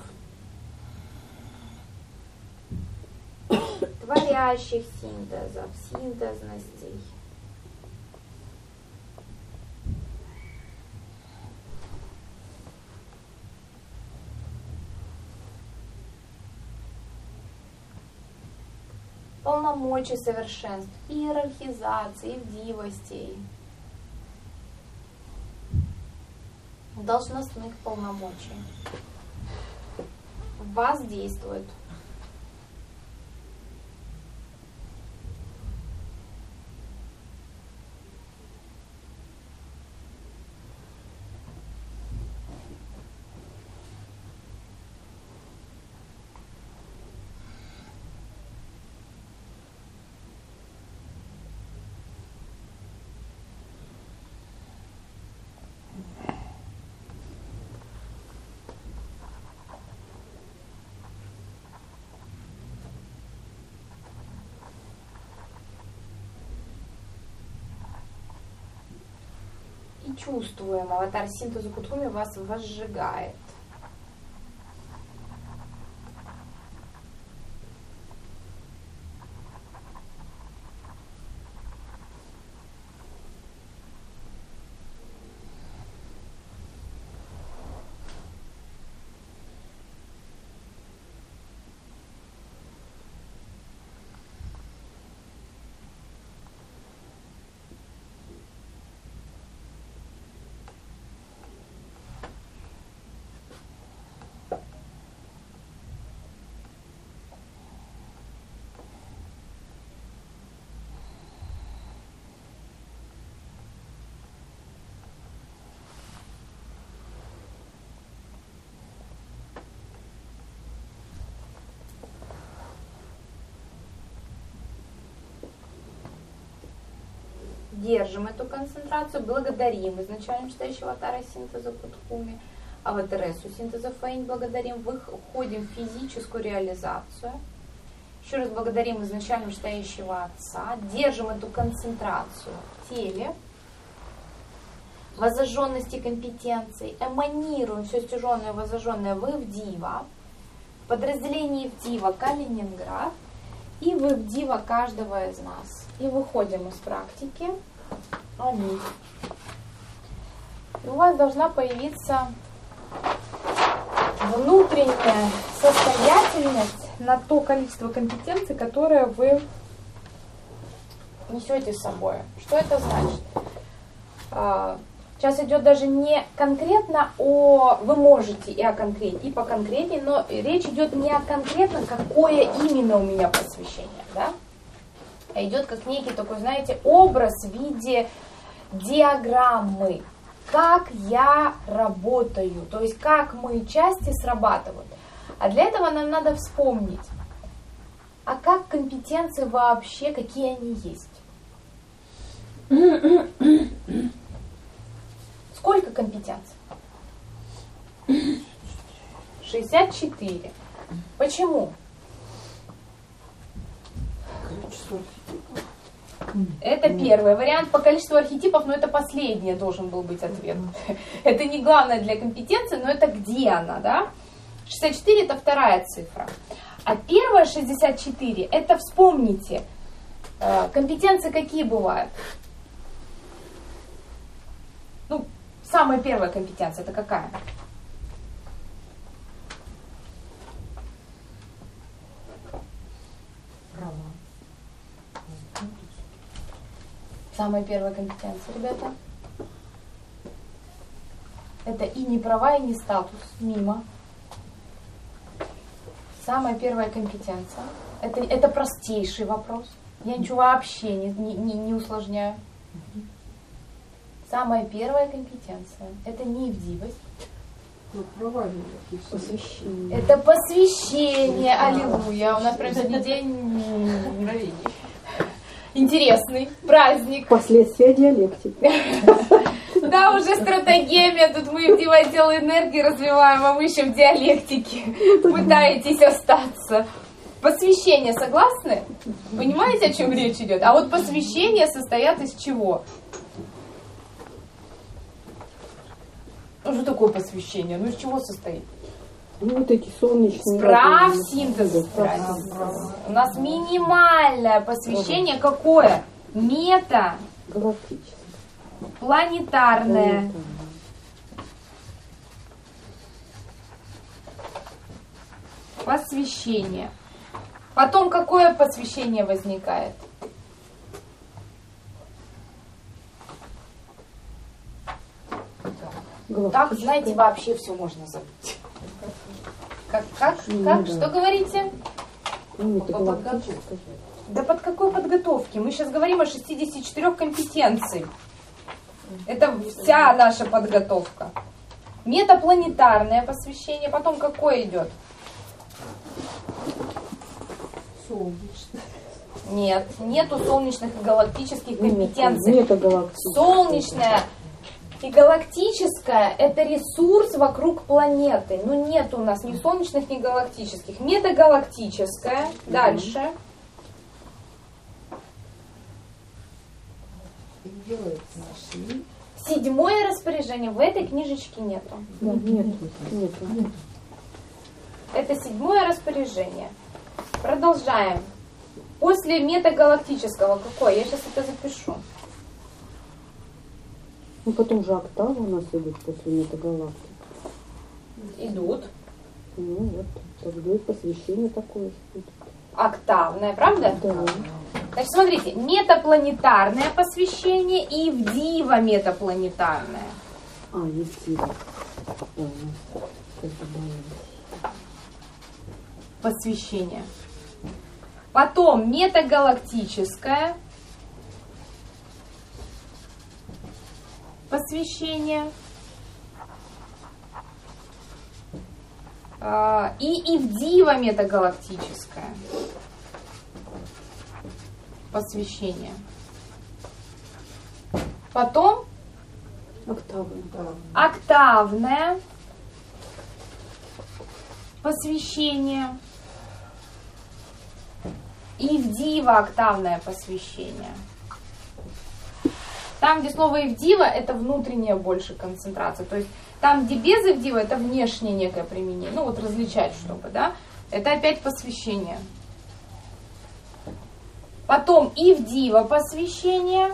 творящих синтезов, синтезностей. Полномочий совершенств, иерархизации, вдивостей, должностных полномочий в вас действует. чувствуем. Аватар синтеза Кутхуми вас возжигает. Держим эту концентрацию, благодарим изначально читающего аватара синтеза Кутхуми, аватаресу синтеза Фэнь благодарим, выходим в физическую реализацию. Еще раз благодарим изначально читающего отца, держим эту концентрацию в теле, воззаженности компетенций, эманируем все стяженное и воззаженное в Ивдива, в подразделении Ивдива Калининград и в Ивдива каждого из нас. И выходим из практики. Аминь. И у вас должна появиться внутренняя состоятельность на то количество компетенций, которые вы несете с собой. Что это значит? Сейчас идет даже не конкретно о вы можете и о конкретнее, и по конкретнее, но речь идет не о конкретно, какое именно у меня посвящение, да? А идет как некий такой, знаете, образ в виде диаграммы, как я работаю, то есть как мои части срабатывают. А для этого нам надо вспомнить, а как компетенции вообще, какие они есть. Сколько компетенций? шестьдесят четыре. Почему? Количество архетипов. Это первый вариант. По количеству архетипов, но это последний должен был быть ответ. Это не главное для компетенции, но это где она, да? шестьдесят четыре это вторая цифра. А первая шестьдесят четыре, это вспомните, компетенции какие бывают? Ну, самая первая компетенция, это какая? Права. Самая первая компетенция, ребята. Это и не права, и не статус. Мимо. Самая первая компетенция. Это, это простейший вопрос. Я ничего вообще не, не, не усложняю. Самая первая компетенция. Это не ивдивость. Посвящение. Это посвящение. Аллилуйя. У нас прям сегодня день интересный, праздник. Последствия диалектики. Да, уже стратегия, тут мы в отдел энергии развиваем, а вы еще в диалектике пытаетесь остаться. Посвящение, согласны? Понимаете, о чем речь идет? А вот посвящения состоят из чего? Ну, что такое посвящение? Ну, из чего состоит? Ну, вот эти солнечные... Прав синтеза. У нас минимальное посвящение какое? Мета. Галактическое. Планетарное. Посвящение. Потом какое посвящение возникает? Так, знаете, вообще все можно забыть. Как, как, Ну, как, да. что говорите? Ну, это По галактическое. Да под какой подготовки? Мы сейчас говорим о шестидесяти четырёх компетенциях. Это вся наша подготовка. Метапланетарное посвящение. Потом какое идет? Солнечное. Нет, нету солнечных и галактических компетенций. Метагалактическое. Солнечное и галактическое – это ресурс вокруг планеты. Ну, нет у нас ни солнечных, ни галактических. Метагалактическое. Дальше. И делает наши Седьмое распоряжение в этой книжечке нету. Да, нет, нет, нет. Это седьмое распоряжение. Продолжаем. После метагалактического какое? Я сейчас это запишу. Ну потом же октава у нас идет после метагалактики. Идут. Ну вот, тогда и посвящение такое будет. Октавное, правда? Да. Значит, смотрите, метапланетарное посвящение и вдива метапланетарное. А, есть сила. Да, у нас сейчас добавилось. Посвящение. Потом метагалактическое посвящение. И Ивдива метагалактическое посвящение. Потом Октавы. октавное посвящение. Ивдива октавное посвящение. Там, где слово Ивдива, это внутренняя больше концентрация. То есть там, где без Ивдива, это внешнее некое применение. Ну вот различать, чтобы, да. Это опять посвящение. Потом Ивдива посвящение.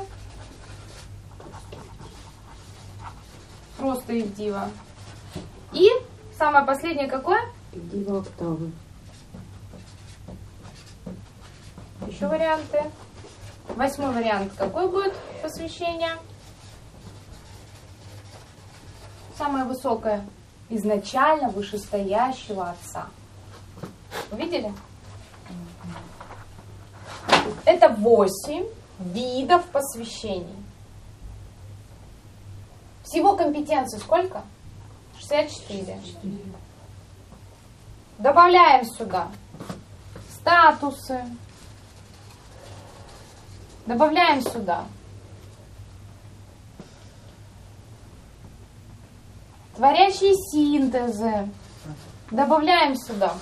Просто Ивдива. И самое последнее какое? Ивдива октавы. Еще варианты. Восьмой вариант. Какой будет посвящение? Самое высокое. Изначально вышестоящего Отца. Увидели? Это восемь видов посвящений. Всего компетенций сколько? шестьдесят четыре. Добавляем сюда статусы. Добавляем сюда творящие синтезы. Добавляем сюда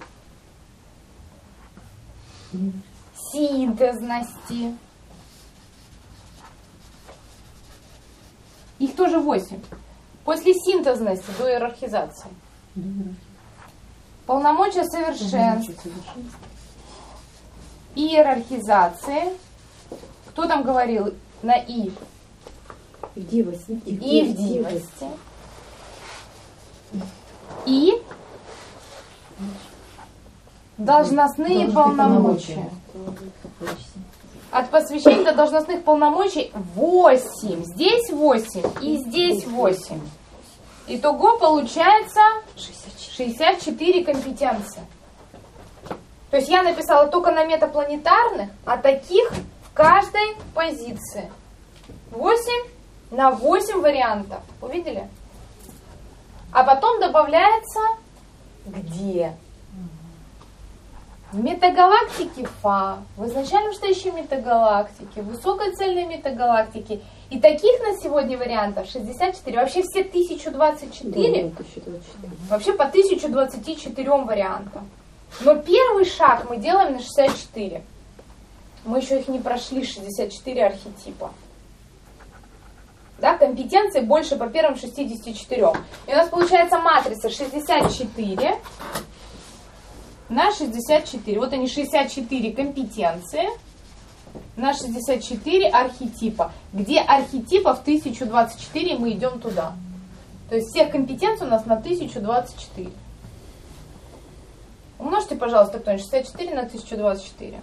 синтезности. Их тоже восемь. После синтезности до иерархизации. Полномочия совершенств. Иерархизации. Кто там говорил на И? Ивдивость. Ивдивости. И должностные полномочия. От посвящения до должностных полномочий восемь. Здесь восемь и здесь восемь. Итого получается шестьдесят четыре компетенции. То есть я написала только на метапланетарных, а таких в каждой позиции. восемь на восемь вариантов. Увидели? А потом добавляется где? В метагалактике Фа, в изначально стоящей метагалактике, в высокой цельной метагалактике. И таких на сегодня вариантов шестьдесят четыре. Вообще все тысяча двадцать четыре. Да, тысяча двадцать четыре. Вообще по тысяче двадцати четырем вариантам. Но первый шаг мы делаем на шестьдесят четыре. Мы еще их не прошли, шестьдесят четыре архетипа. Да, компетенции больше по первым шестидесяти четырем. И у нас получается матрица шестьдесят четыре на шестьдесят четыре. Вот они, шестьдесят четыре компетенции на шестьдесят четыре архетипа. Где архетипов тысяча двадцать четыре, мы идем туда. То есть всех компетенций у нас на тысячу двадцать четыре. Умножьте, пожалуйста, кто-нибудь шестьдесят четыре на тысячу двадцать четыре.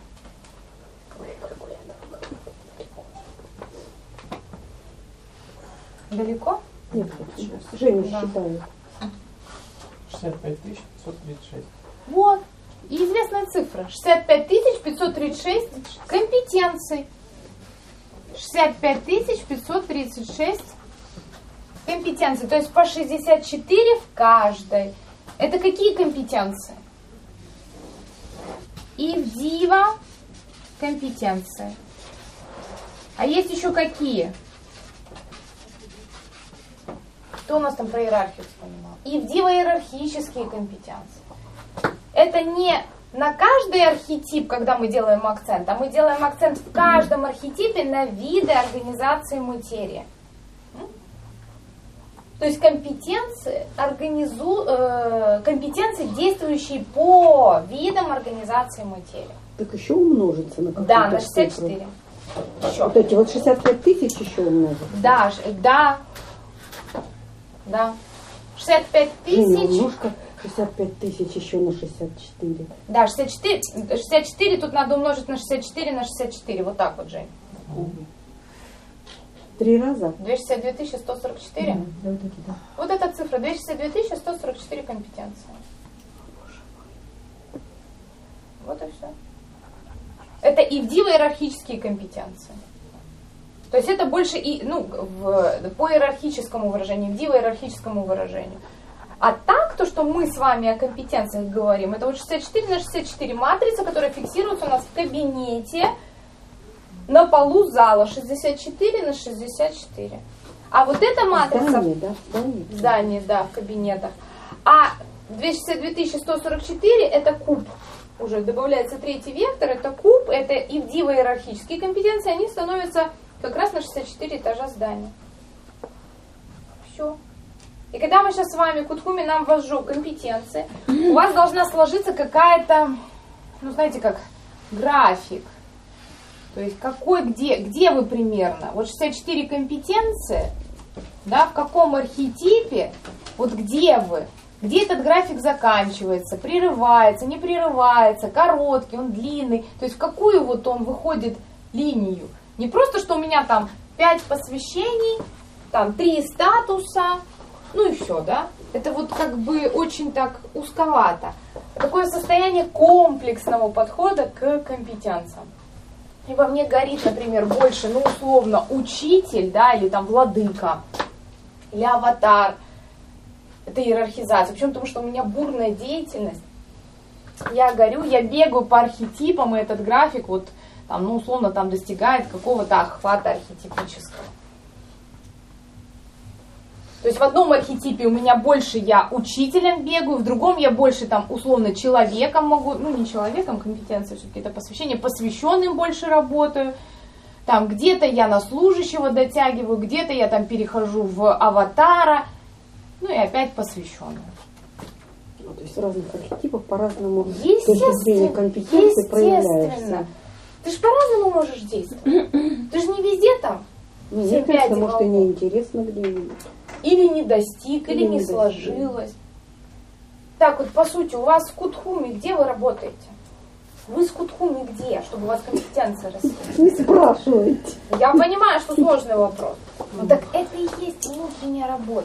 Далеко? Нет, Женя Да. считает. шестьдесят пять тысяч пятьсот тридцать шесть. Вот. И известная цифра. шестьдесят пять тысяч пятьсот тридцать шесть компетенций. шестьдесят пять тысяч пятьсот тридцать шесть компетенций. То есть по шестьдесят четыре в каждой. Это какие компетенции? Ивдива компетенции. А есть еще какие? Кто у нас там про иерархию вспоминал? Ивдива иерархические компетенции. Это не на каждый архетип, когда мы делаем акцент, а мы делаем акцент в каждом архетипе на виды организации материи. М? То есть компетенции, организу, э, компетенции, действующие по видам организации материи. Так еще умножится на какую-то Да, на шестьдесят четыре. Еще. Вот эти вот шестьдесят пять тысяч еще умножится. Да, ш- да, да. шестьдесят пять Женя, тысяч. умножка шестьдесят пять тысяч еще на шестьдесят четыре. Да, шестьдесят четыре, шестьдесят четыре, тут надо умножить на шестьдесят четыре на шестьдесят четыре. Вот так вот, Жень. Три раза? двести шестьдесят две тысячи сто сорок четыре. Да, вот эти, да. Вот эта цифра, двести шестьдесят две тысячи сто сорок четыре компетенции. Вот и все. Это ивдиво-иерархические компетенции. То есть это больше и, ну, в, по иерархическому выражению, ивдиво-иерархическому выражению. А так, то, что мы с вами о компетенциях говорим, это вот шестьдесят четыре на шестьдесят четыре матрица, которая фиксируется у нас в кабинете на полу зала. шестьдесят четыре на шестьдесят четыре. А вот эта матрица... Здание, да, в здании. В здании, да, в кабинетах. А двести шестьдесят две тысячи сто сорок четыре это куб. Уже добавляется третий вектор, это куб, это ивдиво-иерархические компетенции, они становятся как раз на шестьдесят четыре этажа здания. Все. И когда мы сейчас с вами, Кутхуми нам ввожу компетенции, у вас должна сложиться какая-то, ну знаете как, график. То есть какой, где, где вы примерно? Вот шестьдесят четыре компетенции, да, в каком архетипе, вот где вы? Где этот график заканчивается, прерывается, не прерывается, короткий, он длинный. То есть в какую вот он выходит линию. Не просто, что у меня там пять посвящений, там три статуса, ну и все, да. Это вот как бы очень так узковато. Такое состояние комплексного подхода к компетенциям. И во мне горит, например, больше, ну условно, учитель, да, или там владыка, или аватар. Это иерархизация. Почему? Потому что у меня бурная деятельность. Я горю, я бегаю по архетипам, и этот график вот там, ну, условно, там достигает какого-то охвата архетипического. То есть в одном архетипе у меня больше я учителем бегаю, в другом я больше там условно человеком могу, ну не человеком, компетенция все-таки это посвящение, посвященным больше работаю. Там где-то я на служащего дотягиваю, где-то я там перехожу в аватара. Ну и опять посвященную. Ну, то есть в разных архетипах по-разному с Естественно, точки зрения компетенции проявляешься. естественно. Ты же по-разному можешь действовать. Ты же не везде там. Ну, Семь мне кажется, пядей может, во и лбу. неинтересно где-нибудь. Или не достиг, или, Или не не сложилось. Так вот, по сути, у вас в Кутхуме, где вы работаете? Вы с Кутхуме где, чтобы у вас компетенция росла? Не спрашивайте. Я понимаю, что сложный вопрос. Но так это и есть внутренняя работа.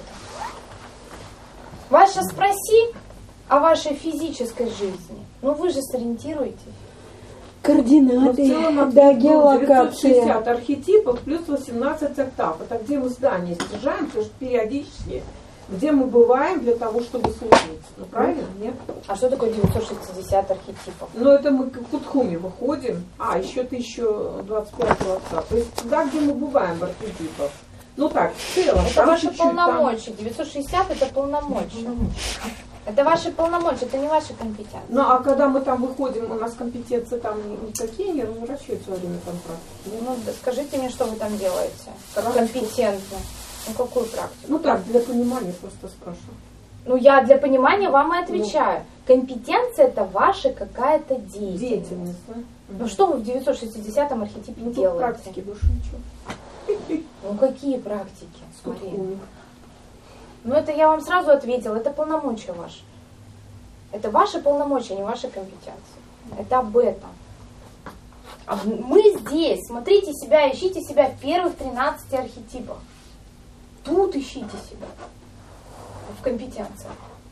Вас сейчас спроси о вашей физической жизни. Ну вы же сориентируетесь. Но в Координаты, целом ответ да, был геолокация. девятьсот шестьдесят архетипов плюс восемнадцать октав. Это где мы здание стяжаем, потому что периодически, где мы бываем для того, чтобы служить. Ну правильно? Нет? А что такое девятьсот шестьдесят архетипов? Но это мы к Кутхуме выходим. А, еще тысяча двадцать пятого октав. То есть туда, где мы бываем в архетипах. Ну так, в целом. Это там ваши чуть-чуть, там- полномочия. девятьсот шестьдесят это полномочия. Это ваши полномочия, это не ваши компетенции. Ну а когда мы там выходим, у нас компетенции там ни- никакие не разворачиваются во время контракта. Ну, да, скажите мне, что вы там делаете, как Практику. компетентно. Ну, какую практику? Ну так, для понимания просто спрашиваю. Ну, я для понимания вам и отвечаю. Компетенция это ваша какая-то деятельность. Деятельность, да? Ну, что вы в девятьсот шестидесятом архетипе Ну, по делаете? практике больше ничего. Ну, какие практики? Смотри. Кутхуме. Ну, это я вам сразу ответила, это полномочия ваши. Это ваши полномочия, не ваши компетенции. Это об этом. А мы здесь, смотрите себя, ищите себя в первых тринадцати архетипах. Тут ищите себя. В компетенциях.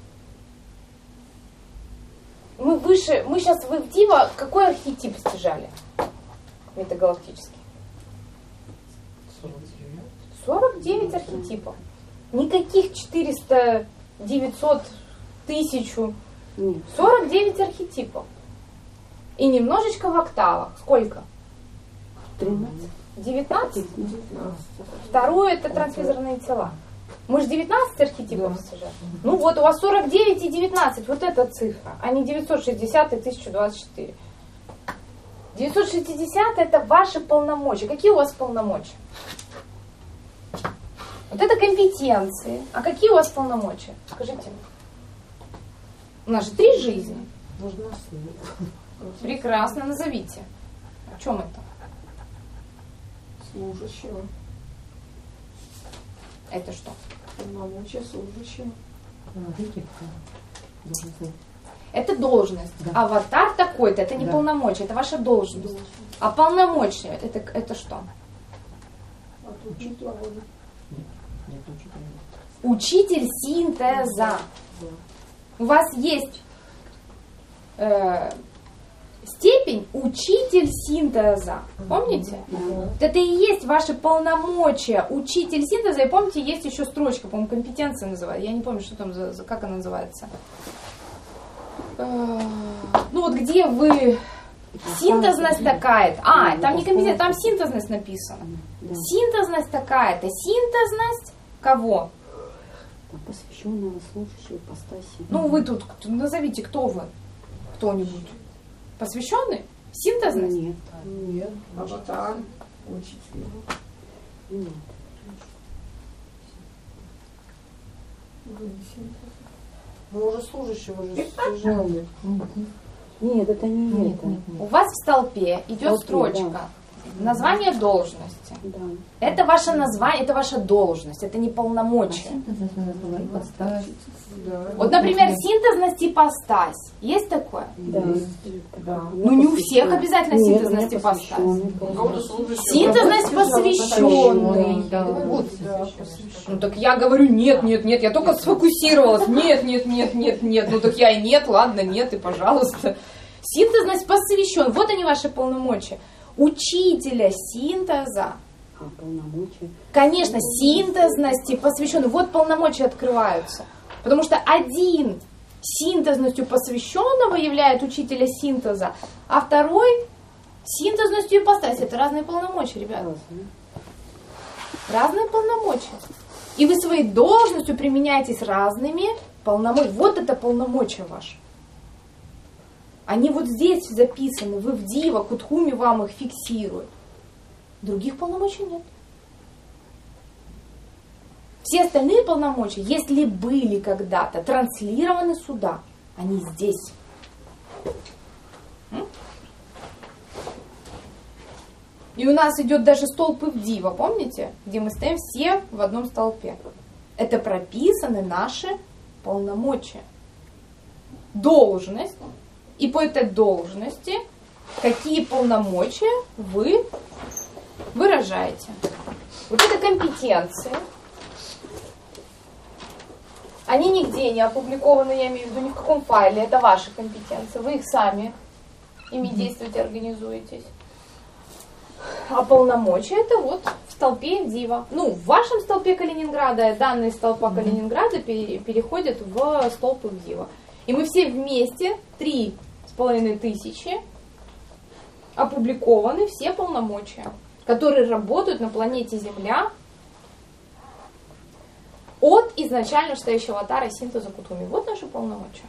Мы выше, мы сейчас в Ивдива какой архетип стяжали? Метагалактический. сорок девять архетипов. Никаких четыреста, девятьсот, тысячу. Нет. сорок девять архетипов. И немножечко в октавах. Сколько? тринадцать. девятнадцать? девятнадцать. Второе это трансфизерные тела. Мы же девятнадцать архетипов стяжали. Ну вот у вас сорок девять и девятнадцать. Вот эта цифра. А не девятьсот шестьдесят и тысяча двадцать четыре. девятьсот шестьдесят это ваши полномочия. Какие у вас полномочия? Вот это компетенции. А какие у вас полномочия? Скажите. У нас же три жизни. Должностные. Прекрасно, назовите. О чем это? Служащего. Это что? Полномочия служащего. Это должность. Да. Аватар такой-то, это не Да. полномочия, это ваша должность. А полномочия, это, это что? Отучить народа. Нет, учителя нет. Учитель синтеза. У вас есть э, степень учитель синтеза. Помните? Да. Вот это и есть ваши полномочия. Учитель синтеза. И помните, есть еще строчка, по-моему, компетенция называется. Я не помню, что там, за, за- как она называется. Э, ну вот где вы... Синтезность такая-то. А, там не компетенция, там синтезность написано. Да. Синтезность такая-то. Синтезность кого? Там посвященного служащего ипостаси. Ну, вы тут, кто- назовите, кто вы? Кто-нибудь? Посвященный? Синтезность? Нет. Нет. Аватар. Учитель. Нет. Мы уже служащего же снижали. Нет, это не это. У вас в столпе идет Столпе, строчка. да. Название должности. Да. Это ваше название, это ваша должность, это не полномочия. Да. Вот, например, синтезность ипостась. Есть такое? Да. Да. Ну, не у всех обязательно Нет, синтезность у меня ипостась. посвященный. У кого-то служащий. Синтезность посвященный. Вот. Ну так я говорю, нет, нет, нет, я только сфокусировалась. Нет, нет, нет, нет, нет. Ну так я и нет, ладно, нет, и пожалуйста. Синтезность посвящен. Вот они ваши полномочия. Учителя синтеза. А полномочия. Конечно, синтезности посвященный. Вот полномочия открываются. Потому что один синтезностью посвященного являет учителя синтеза, а второй синтезностью ипостаси. Это разные полномочия, ребята. Разные. Разные полномочия. И вы своей должностью применяетесь разными полномочиями. Вот это полномочия ваши. Они вот здесь записаны. Вы в Дива, Кутхуми вам их фиксируют. Других полномочий нет. Все остальные полномочия, если были когда-то транслированы сюда, они здесь. М? И у нас идет даже столб Ивдива, помните? Где мы стоим все в одном столпе. Это прописаны наши полномочия. Должность. И по этой должности какие полномочия вы выражаете. Вот это компетенции. Они нигде не опубликованы, я имею в виду, ни в каком файле. Это ваши компетенции. Вы их сами ими действуете, организуетесь. А полномочия это вот в столпе Дива. Ну, в вашем столпе Калининграда данные столпа Калининграда пере- переходят в столб Дива. И мы все вместе, три с половиной тысячи, опубликованы все полномочия, которые работают на планете Земля от изначально стоящего аватара синтеза Кутхуми. Вот наши полномочия.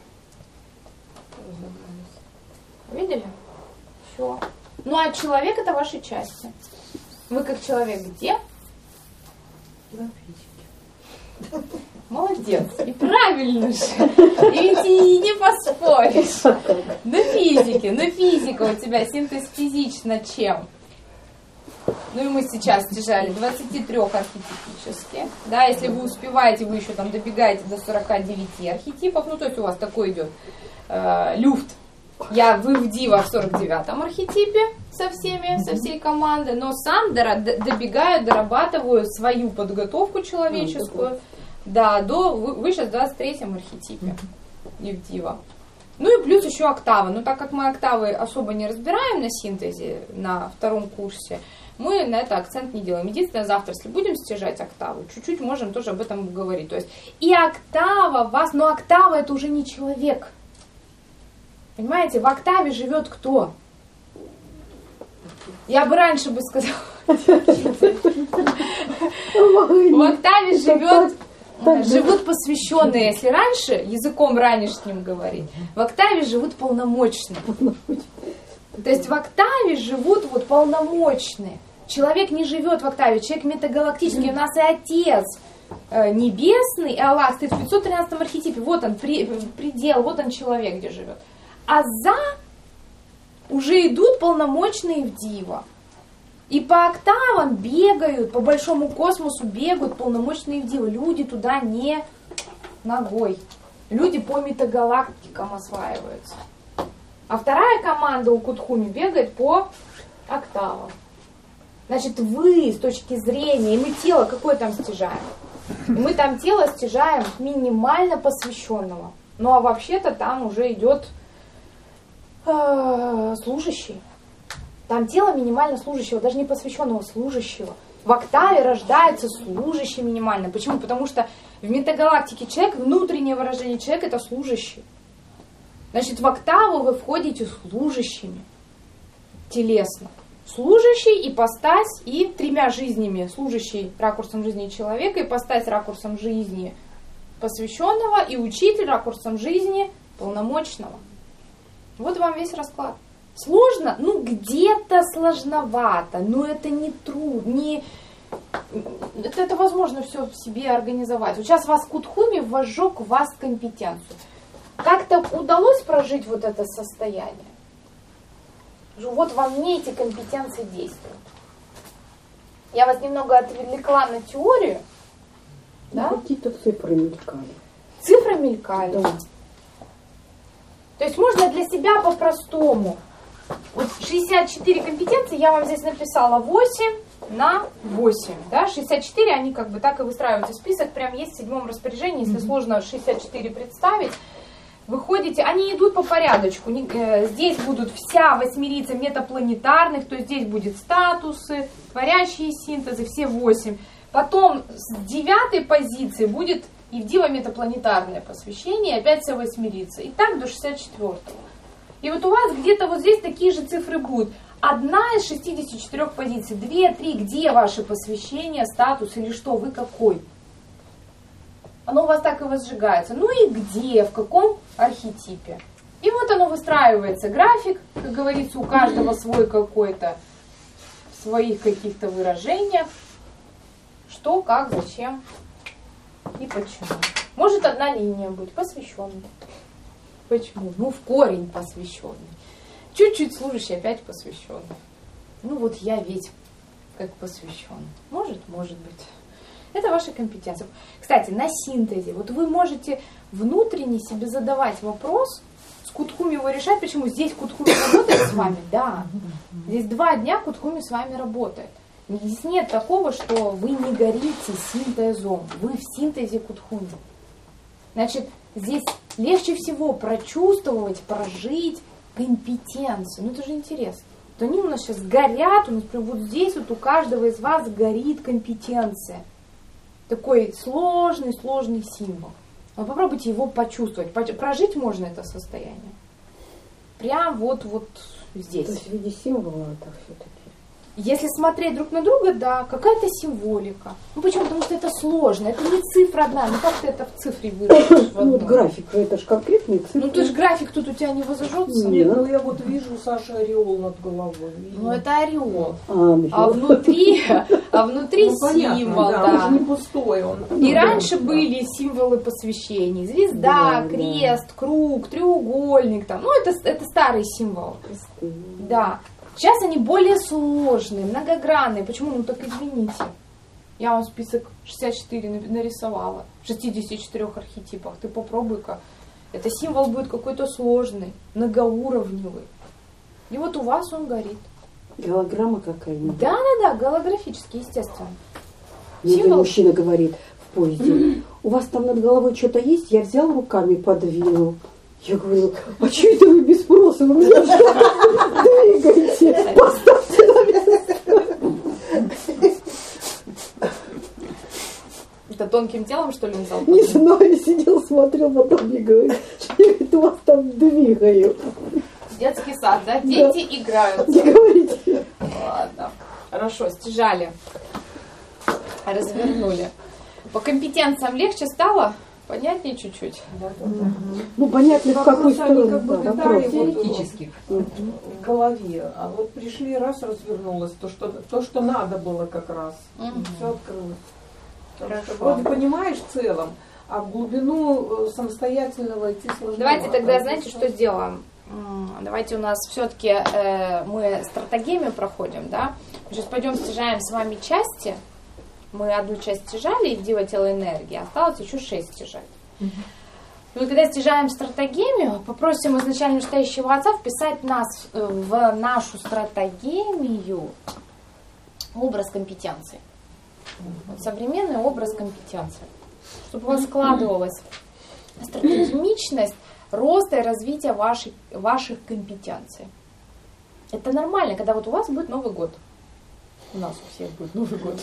Видели? Все. Ну а человек это ваши части. Вы как человек где? На физике. Молодец. И правильно же. И ведь и не поспоришь. На физике. На физика у тебя синтез физич над чем? Ну и мы сейчас стяжали двадцать три архетипически. Да, если вы успеваете, вы еще там добегаете до сорок девять архетипов. Ну то есть у вас такой идет э, люфт. Я вы в Дива в сорок девятом архетипе со всеми, со всей командой, но сам дора- д- добегаю, дорабатываю свою подготовку человеческую. Да, до, вы, вы сейчас в двадцать третьем архетипе Евдива. Ну и плюс еще октава. Но так как мы октавы особо не разбираем на синтезе на втором курсе, мы на это акцент не делаем. Единственное, завтра, если будем стяжать октаву, чуть-чуть можем тоже об этом говорить. То есть и октава вас, но октава это уже не человек. Понимаете, в октаве живет кто? Я бы раньше бы сказала. В октаве живет, живут посвященные, если раньше, языком ранешним говорить, в октаве живут полномочные. То есть в октаве живут вот полномочные. Человек не живет в октаве, человек метагалактический, у нас и Отец э, небесный, и Аллах стоит в пятьсот тринадцатом архетипе. Вот он, при, предел, вот он человек, где живет. А за уже идут полномочные в Дива. И по октавам бегают, по большому космосу бегают полномочные в Дива. Люди туда не ногой. Люди по метагалактикам осваиваются. А вторая команда у Кутхуми бегает по октавам. Значит, вы с точки зрения, и мы тело какое там стяжаем? Мы там тело стяжаем минимально посвященного. Ну а вообще-то там уже идет э, служащий. Там тело минимально служащего, даже не посвященного, служащего. В октаве рождается служащий минимально. Почему? Потому что в метагалактике человек, внутреннее выражение человека, это служащий. Значит, в октаву вы входите служащими телесно. Служащий, ипостась и тремя жизнями. Служащий ракурсом жизни человека, ипостась ракурсом жизни посвященного и учитель ракурсом жизни полномочного. Вот вам весь расклад. Сложно? Ну, где-то сложновато, но это не трудно, не... Это, это возможно все в себе организовать. Вот сейчас вас Кутхуми возжег в вас компетенцию. Как-то удалось прожить вот это состояние? Вот во мне эти компетенции действуют. Я вас немного отвлекла на теорию. Ну, Да? Какие-то цифры мелькали. Цифры мелькали. Да. То есть можно для себя по-простому. Вот шестьдесят четыре компетенции, я вам здесь написала восемь на восемь. Да? шестьдесят четыре, они как бы так и выстраиваются. Список прям есть в седьмом распоряжении, если mm-hmm. сложно шестьдесят четыре представить. Выходите, они идут по порядочку. Здесь будут вся восьмерица метапланетарных, то есть здесь будет статусы, творящие синтезы, все восемь. Потом с девятой позиции будет Ивдива метапланетарное посвящение, опять вся восьмерица. И так до шестьдесят четвёртого. И вот у вас где-то вот здесь такие же цифры будут. Одна из шестидесяти четырёх позиций, две, три, где ваши посвящения, статус или что, вы какой? Оно у вас так и возжигается. Ну и где, в каком архетипе. И вот оно выстраивается. График, как говорится, у каждого свой какой-то, в своих каких-то выражениях. Что, как, зачем и почему. Может одна линия быть посвященной. Почему? Ну в корень посвященный. Чуть-чуть служащий, опять посвященный. Ну вот я ведь как посвященный. Может, может быть. Это ваша компетенция. Кстати, на синтезе. Вот вы можете внутренне себе задавать вопрос, с Кутхуми его решать. Почему? Здесь Кутхуми работает с вами? Да. Здесь два дня Кутхуми с вами работает. Здесь нет такого, что вы не горите синтезом. Вы в синтезе Кутхуми. Значит, здесь легче всего прочувствовать, прожить компетенцию. Ну это же интересно. Вот они у нас сейчас горят, у нас прям вот здесь вот у каждого из вас горит компетенция. Такой сложный, сложный символ. Но попробуйте его почувствовать. Прожить можно это состояние. Прям вот, вот здесь. То есть в виде символа это все-таки. Если смотреть друг на друга, да, какая-то символика. Ну почему? Потому что это сложно. Это не цифра одна. Ну как ты это в цифре выразишь? Ну вот график, это же конкретные цифры. Ну ты же график тут у тебя не возжжется. Нет, ну я вот вижу Саши ореол над головой. Ну это ореол. А, а внутри, а внутри ну, понятно, символ, да. да. Он же не пустой. Он, И ну, раньше да. были символы посвящений. Звезда, Да, крест, да. круг, треугольник. Там. Ну это, это старый символ. Простые. Да. Сейчас они более сложные, многогранные. Почему? Ну так извините. Я вам список шестьдесят четыре нарисовала. В шестидесяти четырёх архетипах. Ты попробуй-ка. Это символ будет какой-то сложный, многоуровневый. И вот у вас он горит. Голограмма какая-нибудь. Да, да, да, голографический, естественно. Мне Символ. мужчина говорит в поезде, у вас там над головой что-то есть? Я взял руками, подвинул. Я говорю, а что это вы без спроса? Вы меня что двигаете? Поставьте на место. Это тонким телом, что ли, взял? Не знаю, сидел, смотрел, потом мне говорит, я говорю, вас там двигаю. Детский сад, да? Дети Да. играют. Не говорите. Ладно. Хорошо, стяжали. Развернули. По компетенциям легче стало? Понятнее чуть-чуть? Да, да, да. Ну, понятно, в какую Вопросы, они сторону. как бы да, витали вопрос. вот Теоретически. в голове. А вот пришли, раз развернулось, то, что, то, что надо было как раз. Мгм. Все открылось. Потому что вроде понимаешь в целом, а в глубину самостоятельно войти сложно. Давайте тогда, знаете, что сделаем? Давайте у нас все-таки э, мы стратегиями проходим, да? Мы сейчас пойдем стяжаем с вами части. Мы одну часть стяжали из дива тела энергии, осталось еще шесть стяжать. Mm-hmm. Мы когда стяжаем стратегемию, попросим изначально вышестоящего отца вписать нас в нашу стратегемию образ компетенции. Вот современный образ компетенции. Чтобы у вас складывалась стратегемичность роста и развития вашей, ваших компетенций. Это нормально, когда вот у вас будет Новый год. У нас у всех будет Новый год.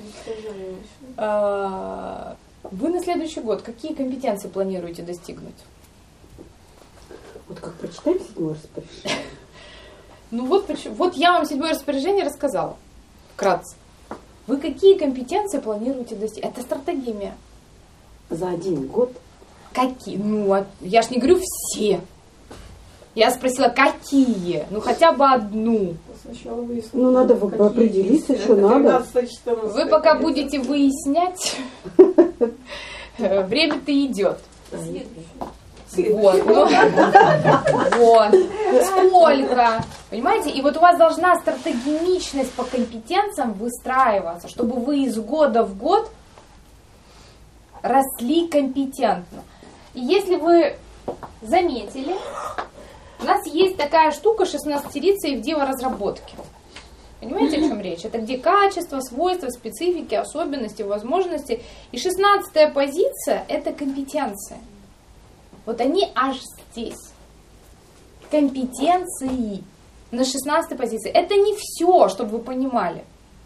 Вы на следующий год какие компетенции планируете достигнуть? Вот как прочитаем седьмое распоряжение? Ну вот, вот я вам седьмое распоряжение рассказала. Вкратце. Вы какие компетенции планируете достичь? Это стратегия. За один год? Какие? Ну, я ж не говорю все. Я спросила, какие? Ну, хотя бы одну. Сначала выяснить. Ну, надо определиться, что надо. Вы пока будете выяснять, время-то идет. Вот. Вот. Сколько? Понимаете? И вот у вас должна стратегемичность по компетенциям выстраиваться, чтобы вы из года в год росли компетентно. И если вы заметили, у нас есть такая штука шестнадцатерица и в диво-разработке. Понимаете, о чем речь? Это где качество, свойства, специфики, особенности, возможности. И шестнадцатая позиция – это компетенция. Вот они аж здесь. Компетенции на шестнадцатой позиции. Это не все, чтобы вы понимали.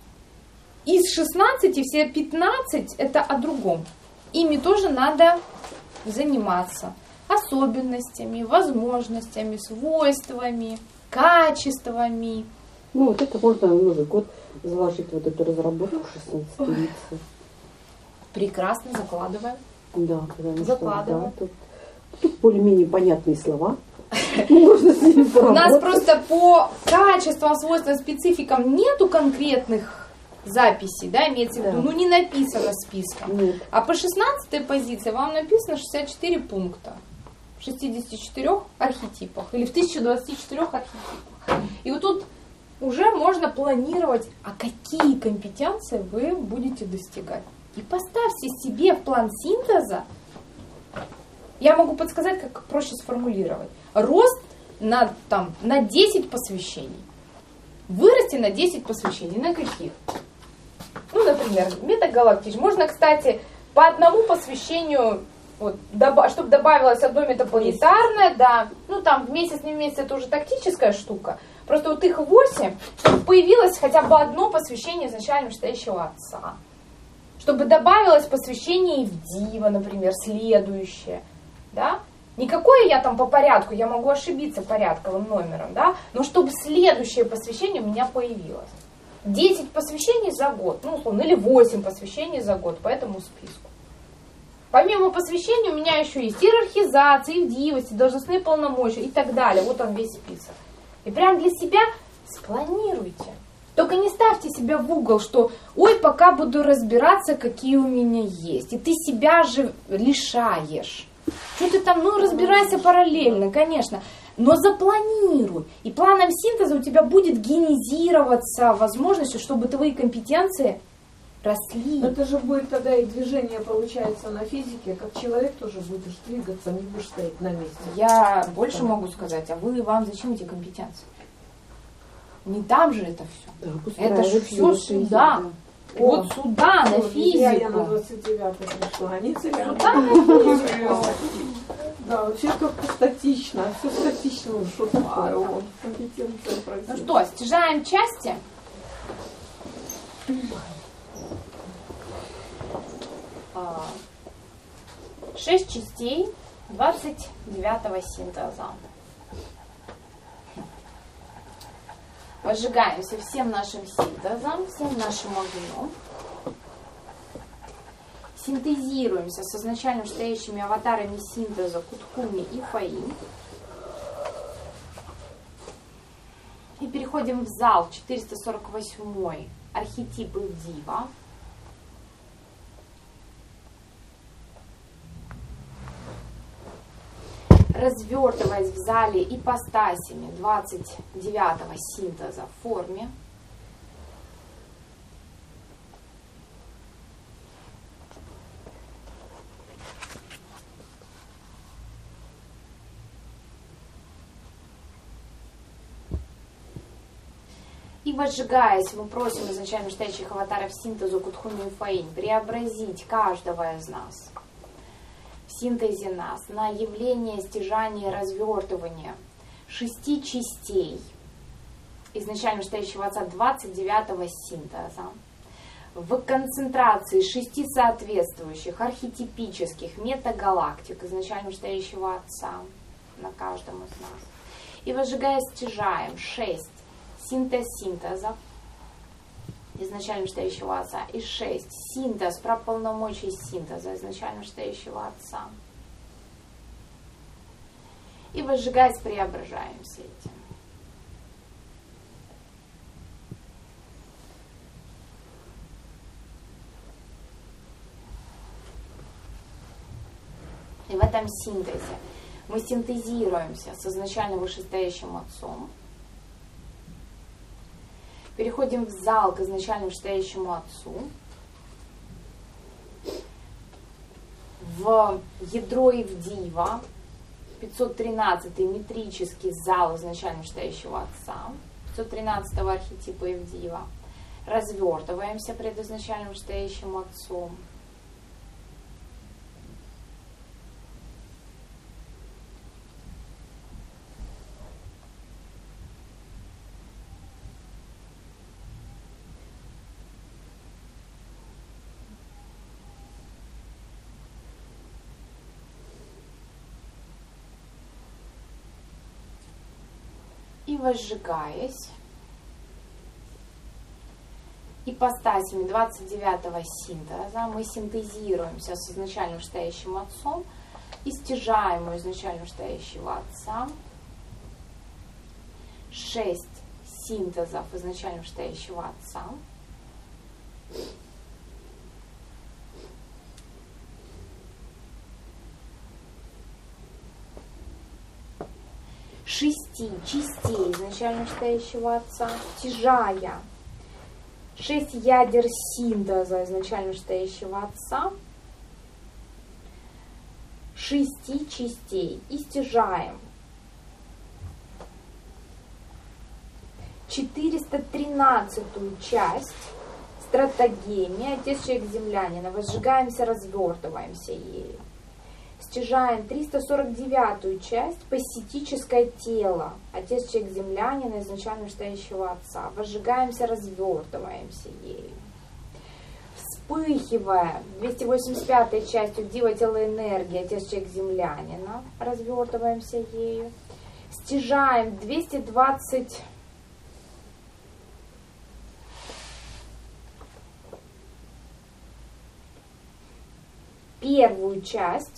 Из шестнадцати все пятнадцать – это о другом. Ими тоже надо заниматься. Особенностями, возможностями, свойствами, качествами. Ну, вот это можно в Новый год заложить вот эту разработку шестнадцатерицы. Прекрасно, закладываем. Да, потому что закладываем. Да, тут, тут более-менее понятные слова. Можно с ними поработать. У нас просто по качествам, свойствам, спецификам нету конкретных записей, да, имеется в виду, ну не написано списком. Нет. А по шестнадцатой позиции вам написано шестьдесят четыре пункта в шестидесяти четырёх архетипах или в тысяче двадцати четырёх архетипах. И вот тут уже можно планировать, а какие компетенции вы будете достигать. И поставьте себе в план синтеза, я могу подсказать, как проще сформулировать, рост на, там, на десять посвящений. Вырасти на десять посвящений. На каких? Ну, например, метагалактич. Можно, кстати, по одному посвящению, вот, доба- чтобы добавилось одно метапланетарное, да. Ну, там, вместе с ним вместе это уже тактическая штука. Просто вот их восемь, чтобы появилось хотя бы одно посвящение изначально вышестоящего отца. Чтобы добавилось посвящение и в Дива, например, следующее, да. Никакое я там по порядку, я могу ошибиться порядковым номером, да, но чтобы следующее посвящение у меня появилось. десять посвящений за год, ну, условно, или восемь посвящений за год по этому списку. Помимо посвящений у меня еще есть иерархизация, индивости, должностные полномочия и так далее. Вот он весь список. И прям для себя спланируйте. Только не ставьте себя в угол, что ой, пока буду разбираться, какие у меня есть. И ты себя же лишаешь. Что ты там, ну, разбирайся параллельно, конечно. Но запланируй. И планом синтеза у тебя будет генезироваться возможностью, чтобы твои компетенции росли. Это же будет тогда и движение получается на физике, как человек тоже будешь двигаться, не будешь стоять на месте. Я больше могу сказать, а вы, вам зачем эти компетенции? Не там же это все. Да, это же все сюда. Да. Вот сюда, на физику. Я на двадцать девятый пришла, они тебя. Сюда, на физику. Да, вообще как-то статично, все статично, что такое, вот, компетенция пройти. Ну что, стяжаем части. Шесть частей двадцать девятого синтеза. Возжигаемся всем нашим синтезом, всем нашим огнем. Синтезируемся с изначально вышестоящими аватарами синтеза Куткуми и Фаим. И переходим в зал четыреста сорок восьмой архетипы Дива. развертываясь в зале ипостасями двадцать девятого синтеза в форме, и возжигаясь, мы просим изначально стоящих аватаров синтезу Кутхуни и Фаинь преобразить каждого из нас в синтезе нас на явление, стяжание, развертывание шести частей изначально стоящего Отца двадцать девятого синтеза в концентрации шести соответствующих архетипических метагалактик изначально стоящего Отца на каждом из нас. И возжигая, стяжаем шесть синтез синтезов изначально стоящего Отца и шесть синтез про полномочий синтеза изначально стоящего Отца. И возжигаясь, преображаемся этим. И в этом синтезе мы синтезируемся с изначально вышестоящим Отцом, переходим в зал к изначально вышестоящему Отцу, в ядро Ивдива, пятьсот тринадцатый метрический зал изначально вышестоящего Отца, пятьсот тринадцатого архетипа Ивдива, развертываемся пред изначально вышестоящим Отцом, и возжигаясь ипостасями двадцать девятого синтеза мы синтезируемся с изначально вышестоящим Отцом и стяжаем у изначально вышестоящего Отца шесть синтезов изначально вышестоящего Отца, шести частей изначально вышестоящего Отца, стяжая шесть ядер синтеза изначально вышестоящего Отца, шести частей и стяжаем четыреста тринадцатую часть стратагемии Отец Человек Землянина, возжигаемся, развертываемся ею. Стяжаем триста сорок девятую часть пасситическое тело Отец Человек Землянина, изначально вышестоящего Отца. Возжигаемся, развертываемся ею. Вспыхивая двести восемьдесят пятой частью дива тела энергии Отец Человек Землянина, развертываемся ею. Стяжаем двести двадцать первую часть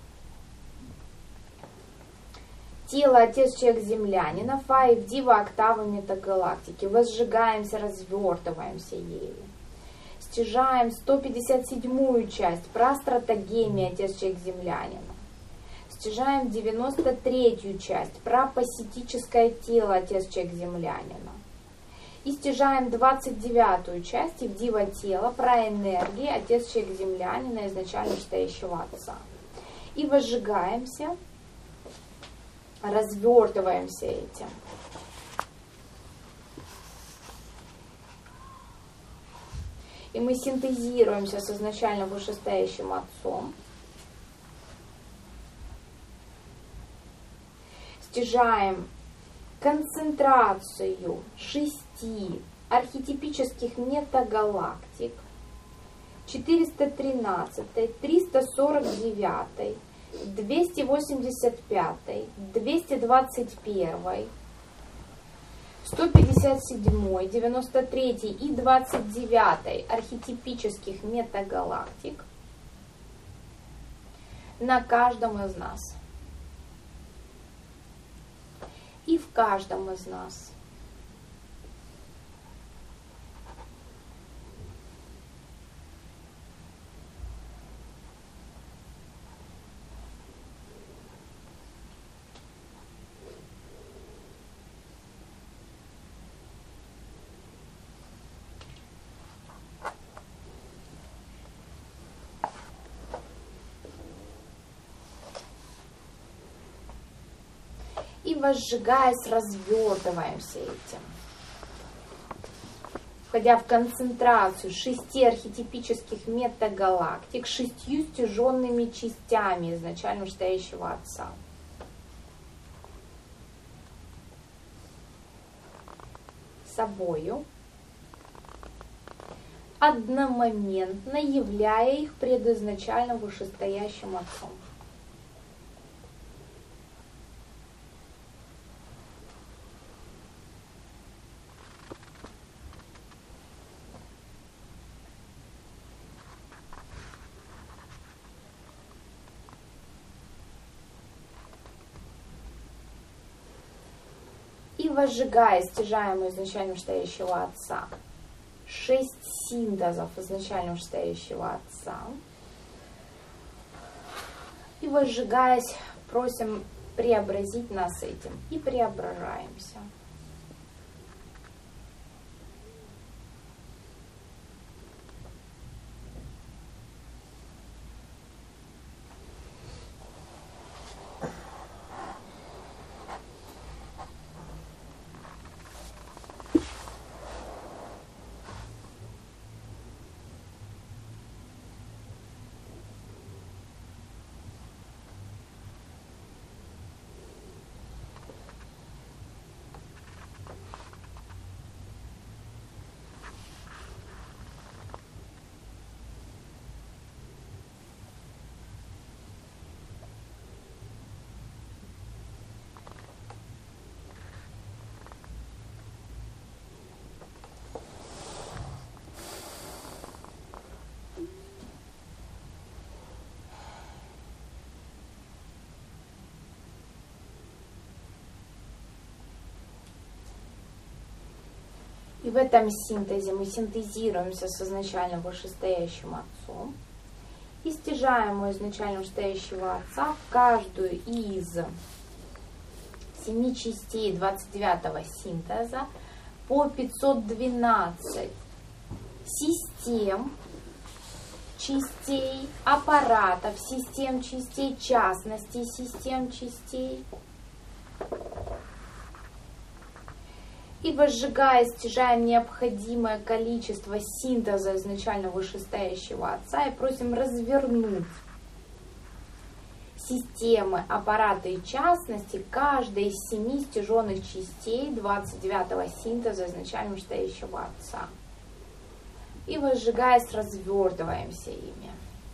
тело Отец Человек Землянина, фаев дива октавы метагалактики. Возжигаемся, развертываемся ею. Стяжаем сто пятьдесят седьмую часть про стратагемии Отец Человек Землянина. Стяжаем девяносто третью часть про пасситическое тело Отец Человек Землянина. И стяжаем двадцать девятую часть Ивдива тела про энергии Отец Человек Землянина, изначально вышестоящего Отца. И возжигаемся, развертываемся этим. И мы синтезируемся с изначально вышестоящим Отцом. Стяжаем концентрацию шести архетипических метагалактик четыреста тринадцатой, триста сорок девятой, двести восемьдесят пятой, двести двадцать первой, сто пятьдесят седьмой, девяносто третьей и двадцать девятой архетипических метагалактик на каждом из нас. И в каждом из нас. И возжигаясь, развертываемся этим. Входя в концентрацию шести архетипических метагалактик, шестью стяженными частями изначально вышестоящего Отца. Собою, одномоментно являя их предизначально вышестоящим Отцом. И возжигая стяжаемую изначально вышестоящего Отца, шесть синтезов изначально вышестоящего Отца, и возжигаясь, просим преобразить нас этим, и преображаемся. И в этом синтезе мы синтезируемся с изначально вышестоящим Отцом и стяжаем у изначально вышестоящего Отца в каждую из семи частей двадцать девятого синтеза по пятьсот двенадцать систем, частей, аппаратов, систем частей, частностей систем частей. И возжигая, стяжаем необходимое количество синтеза изначально вышестоящего Отца и просим развернуть системы, аппараты и частности каждой из семи стяженных частей двадцать девятого синтеза изначально вышестоящего Отца. И возжигаясь, развертываемся ими.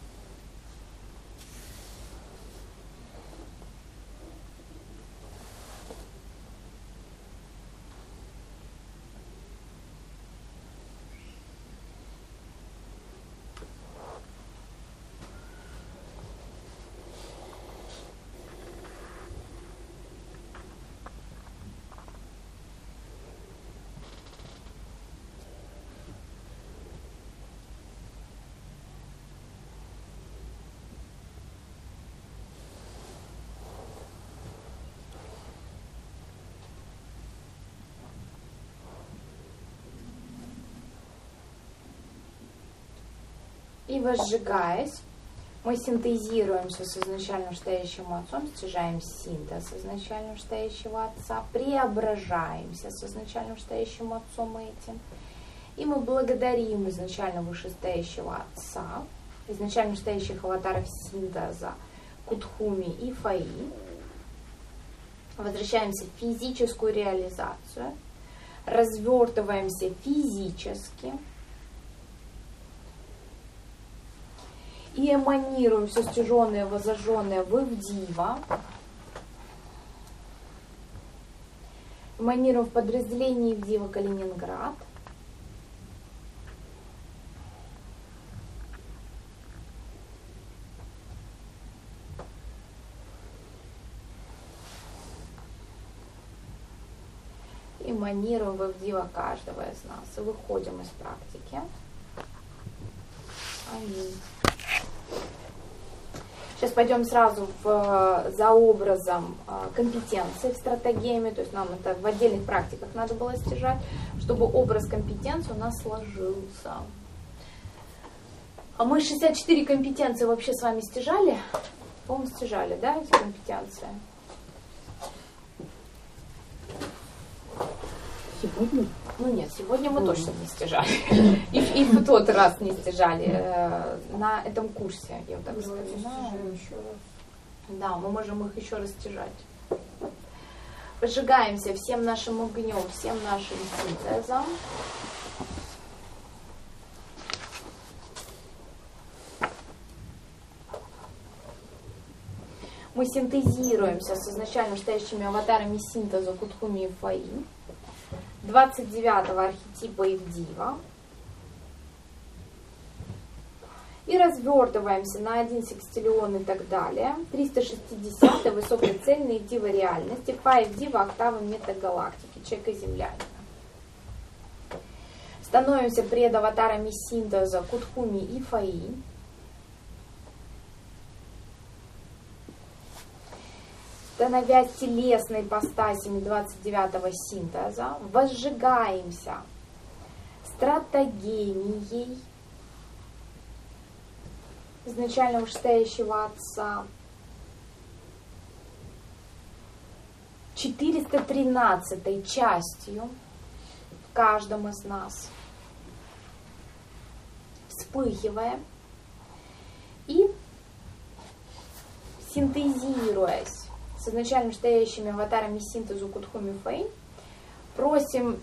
И возжигаясь, мы синтезируемся с изначально вышестоящим Отцом, стяжаем синтез изначально вышестоящего Отца, преображаемся с изначально вышестоящим Отцом этим. И мы благодарим изначально вышестоящего Отца, изначально вышестоящих аватаров синтеза Кутхуми и Фаи. Возвращаемся в физическую реализацию, развертываемся физически, и эманируем все стяженное, возожженное в Ивдива. Эманируем в подразделении Ивдива Калининград. Эманируем в Ивдива каждого из нас. И выходим из практики. Аминь. Сейчас пойдем сразу в, за образом компетенции в стратегеме, то есть нам это в отдельных практиках надо было стяжать, чтобы образ компетенции у нас сложился. А мы шестьдесят четыре компетенции вообще с вами стяжали? По-моему, стяжали, да, эти компетенции? Сегодня? Ну нет, сегодня мы Мгм. точно не стяжали. И, и в тот раз не стяжали э, на этом курсе, я вот так Давайте вспоминаю. стяжаем еще раз. Да, мы можем их еще раз стяжать. Пожигаемся всем нашим огнем, всем нашим синтезом. Мы синтезируемся с изначально стоящими аватарами синтеза Кутхуми и Фаи, двадцать девятого архетипа Ивдива. И развертываемся на один секстиллион и так далее. триста шестидесятый высокоцельный Ивдива реальности, Фа Ивдива октавы метагалактики, человека землянина. Становимся пред аватарами синтеза Кутхуми и Фаи. Становясь телесной ипостасями двадцать девятого синтеза, возжигаемся стратагемией изначально вышестоящего Отца, четыреста тринадцатой частью в каждом из нас, вспыхивая и синтезируясь с изначально стоящими аватарами синтезу Кутхуми Фэй, просим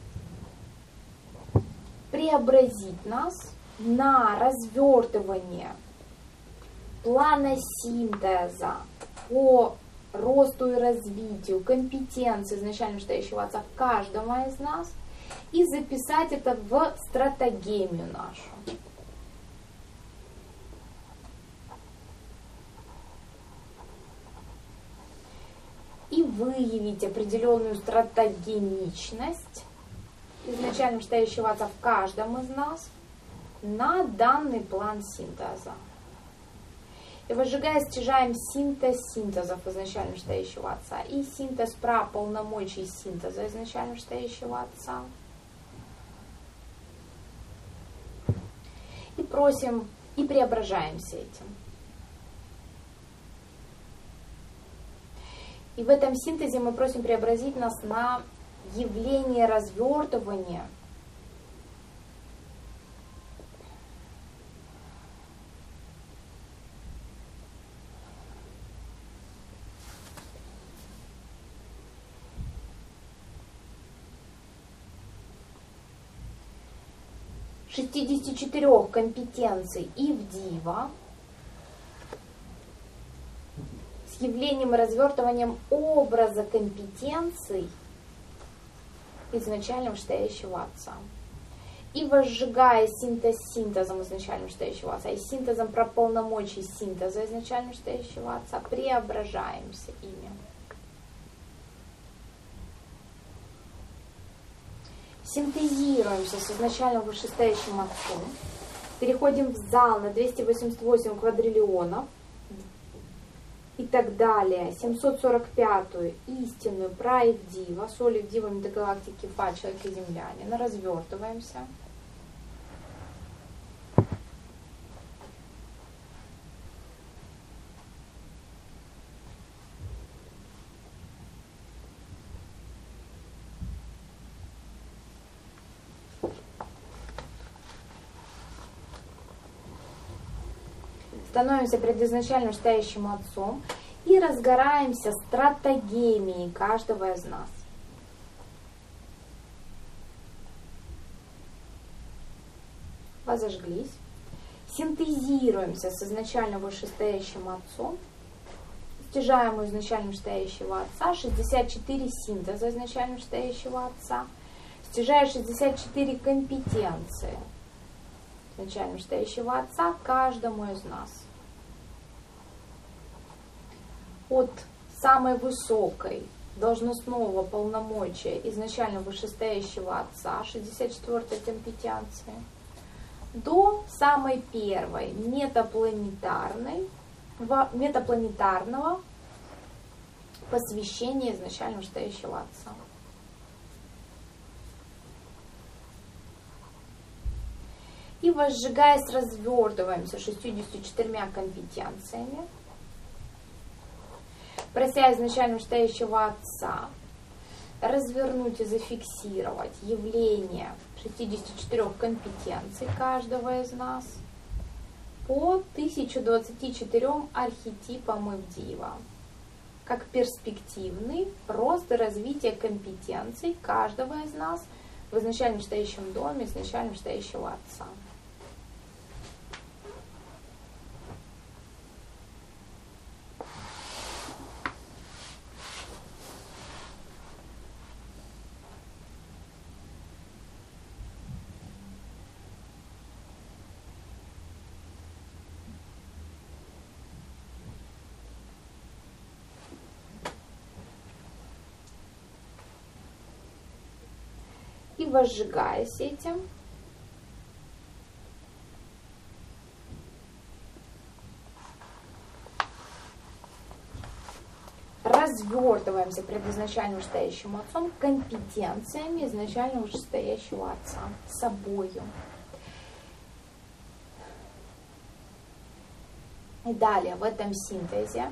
преобразить нас на развертывание плана синтеза по росту и развитию компетенции изначально стоящего Отца каждого из нас и записать это в стратагемию нашу. И выявить определенную стратегемичность изначально стоящего Отца в каждом из нас на данный план синтеза. И возжигая, стяжаем синтез синтезов изначально стоящего Отца и синтез про полномочий синтеза изначально стоящего Отца. И просим, и преображаемся этим. И в этом синтезе мы просим преобразить нас на явление развертывания шестидесяти четырёх компетенций Ивдива с явлением и развертыванием образа компетенций изначально вышестоящего Отца. И возжигая синтез синтезом изначально вышестоящего Отца и синтезом про полномочий синтеза изначально вышестоящего Отца, преображаемся ими. Синтезируемся с изначально вышестоящим Отцом, переходим в зал на двести восемьдесят восемь квадриллионов и так далее, семьсот сорок пятую истинную про Ивдива, соль Ивдива метагалактики Фа, человека землянина, развертываемся. Становимся пред изначально стоящим Отцом и разгораемся стратагемией каждого из нас. Возожглись. Синтезируемся с изначально вышестоящим Отцом. Стяжаем у изначально вышестоящего Отца шестьдесят четыре синтеза изначально вышестоящего Отца. Стяжая шестьдесят четыре компетенции изначально вышестоящего Отца каждому из нас. От самой высокой должностного полномочия изначально вышестоящего Отца, шестьдесят четвёртой компетенции, до самой первой метапланетарной, метапланетарного посвящения изначально вышестоящего Отца. И возжигаясь, развертываемся шестьюдесятью четырьмя компетенциями, прося изначально вышестоящего Отца развернуть и зафиксировать явление шестидесяти четырёх компетенций каждого из нас по тысяче двадцати четырем архетипам Ивдива, как перспективный рост и развитие компетенций каждого из нас в изначально стоящем доме, изначально стоящего Отца. И возжигаясь этим, развертываемся пред изначально вышестоящим Отцом компетенциями изначально вышестоящего Отца, собою. И далее в этом синтезе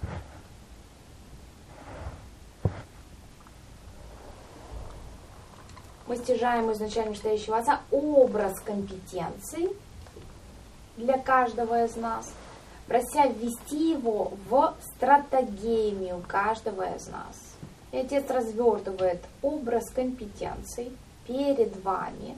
мы стяжаем изначально вышестоящего Отца образ компетенций для каждого из нас, прося ввести его в стратегемию каждого из нас. И Отец развертывает образ компетенций перед вами.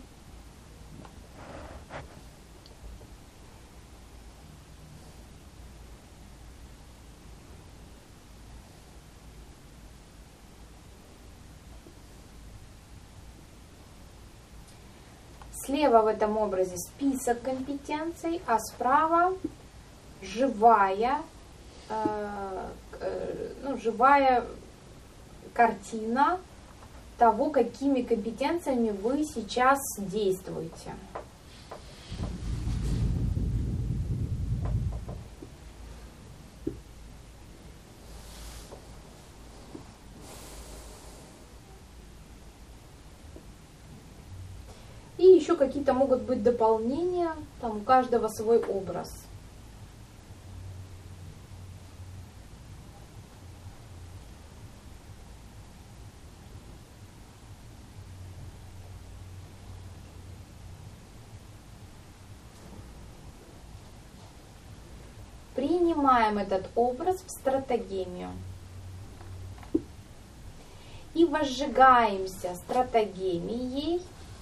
Слева в этом образе список компетенций, а справа живая, э, э, ну, живая картина того, какими компетенциями вы сейчас действуете. И еще какие-то могут быть дополнения, там у каждого свой образ. Принимаем этот образ в стратегемию. И возжигаемся стратегемией,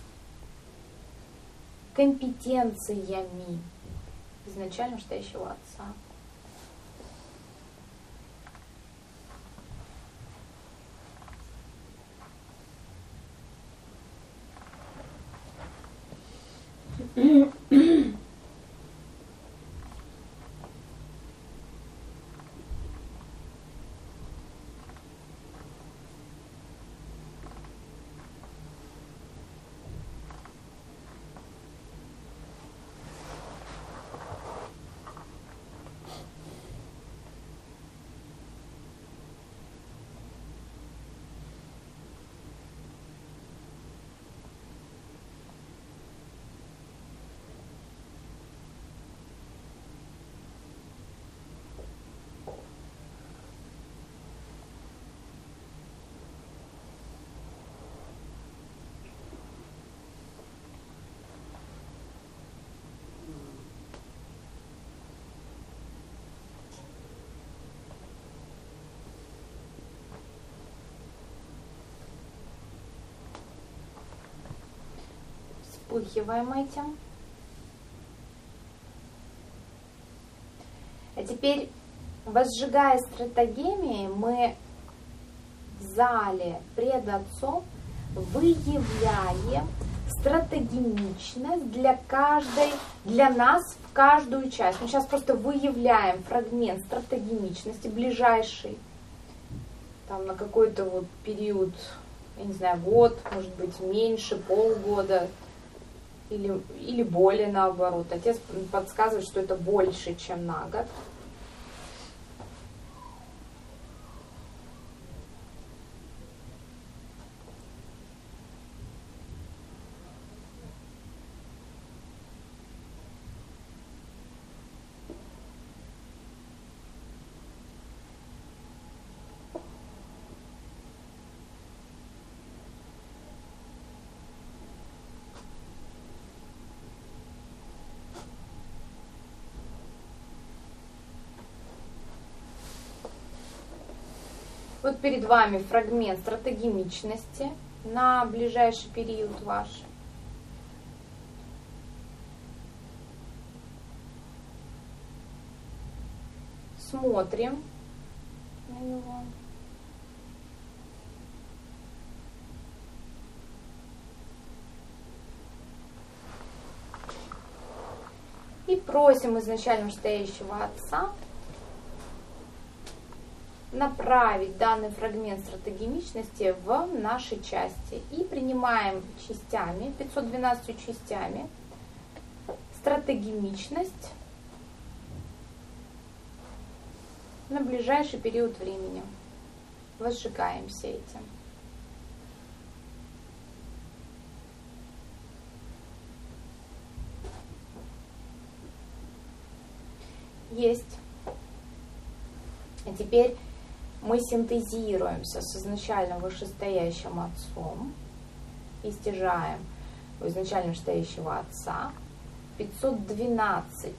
компетенциями изначально вышестоящего Отца. Вспыхиваем этим. А теперь, возжигая стратегемии, мы в зале пред Отцом выявляем стратегемичность для каждой, для нас в каждую часть. Мы сейчас просто выявляем фрагмент стратегемичности ближайший, там на какой-то вот период, я не знаю, год, может быть меньше, полгода, или, или более наоборот. Отец подсказывает, что это больше, чем на год. Вот перед вами фрагмент стратегемичности на ближайший период ваш. Смотрим на него. И просим изначально вышестоящего Отца направить данный фрагмент стратегемичности в наши части. И принимаем частями, пятьсот двенадцатью частями, стратегемичность на ближайший период времени. Возжигаемся этим. Есть. А теперь мы синтезируемся с изначально вышестоящим Отцом и стяжаем у изначально вышестоящего Отца пятьсот двенадцать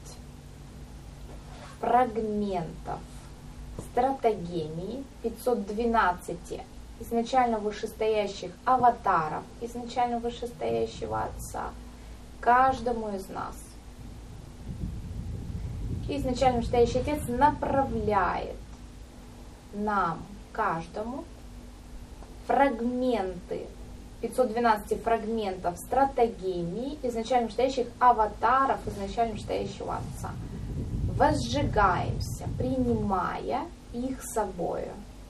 фрагментов стратегемии, пятьсот двенадцать изначально вышестоящих аватаров изначально вышестоящего Отца каждому из нас. И изначально вышестоящий Отец направляет нам, каждому, фрагменты, пятьсот двенадцать фрагментов стратегемии изначально вышестоящих аватаров изначально вышестоящего Отца. Возжигаемся, принимая их собою.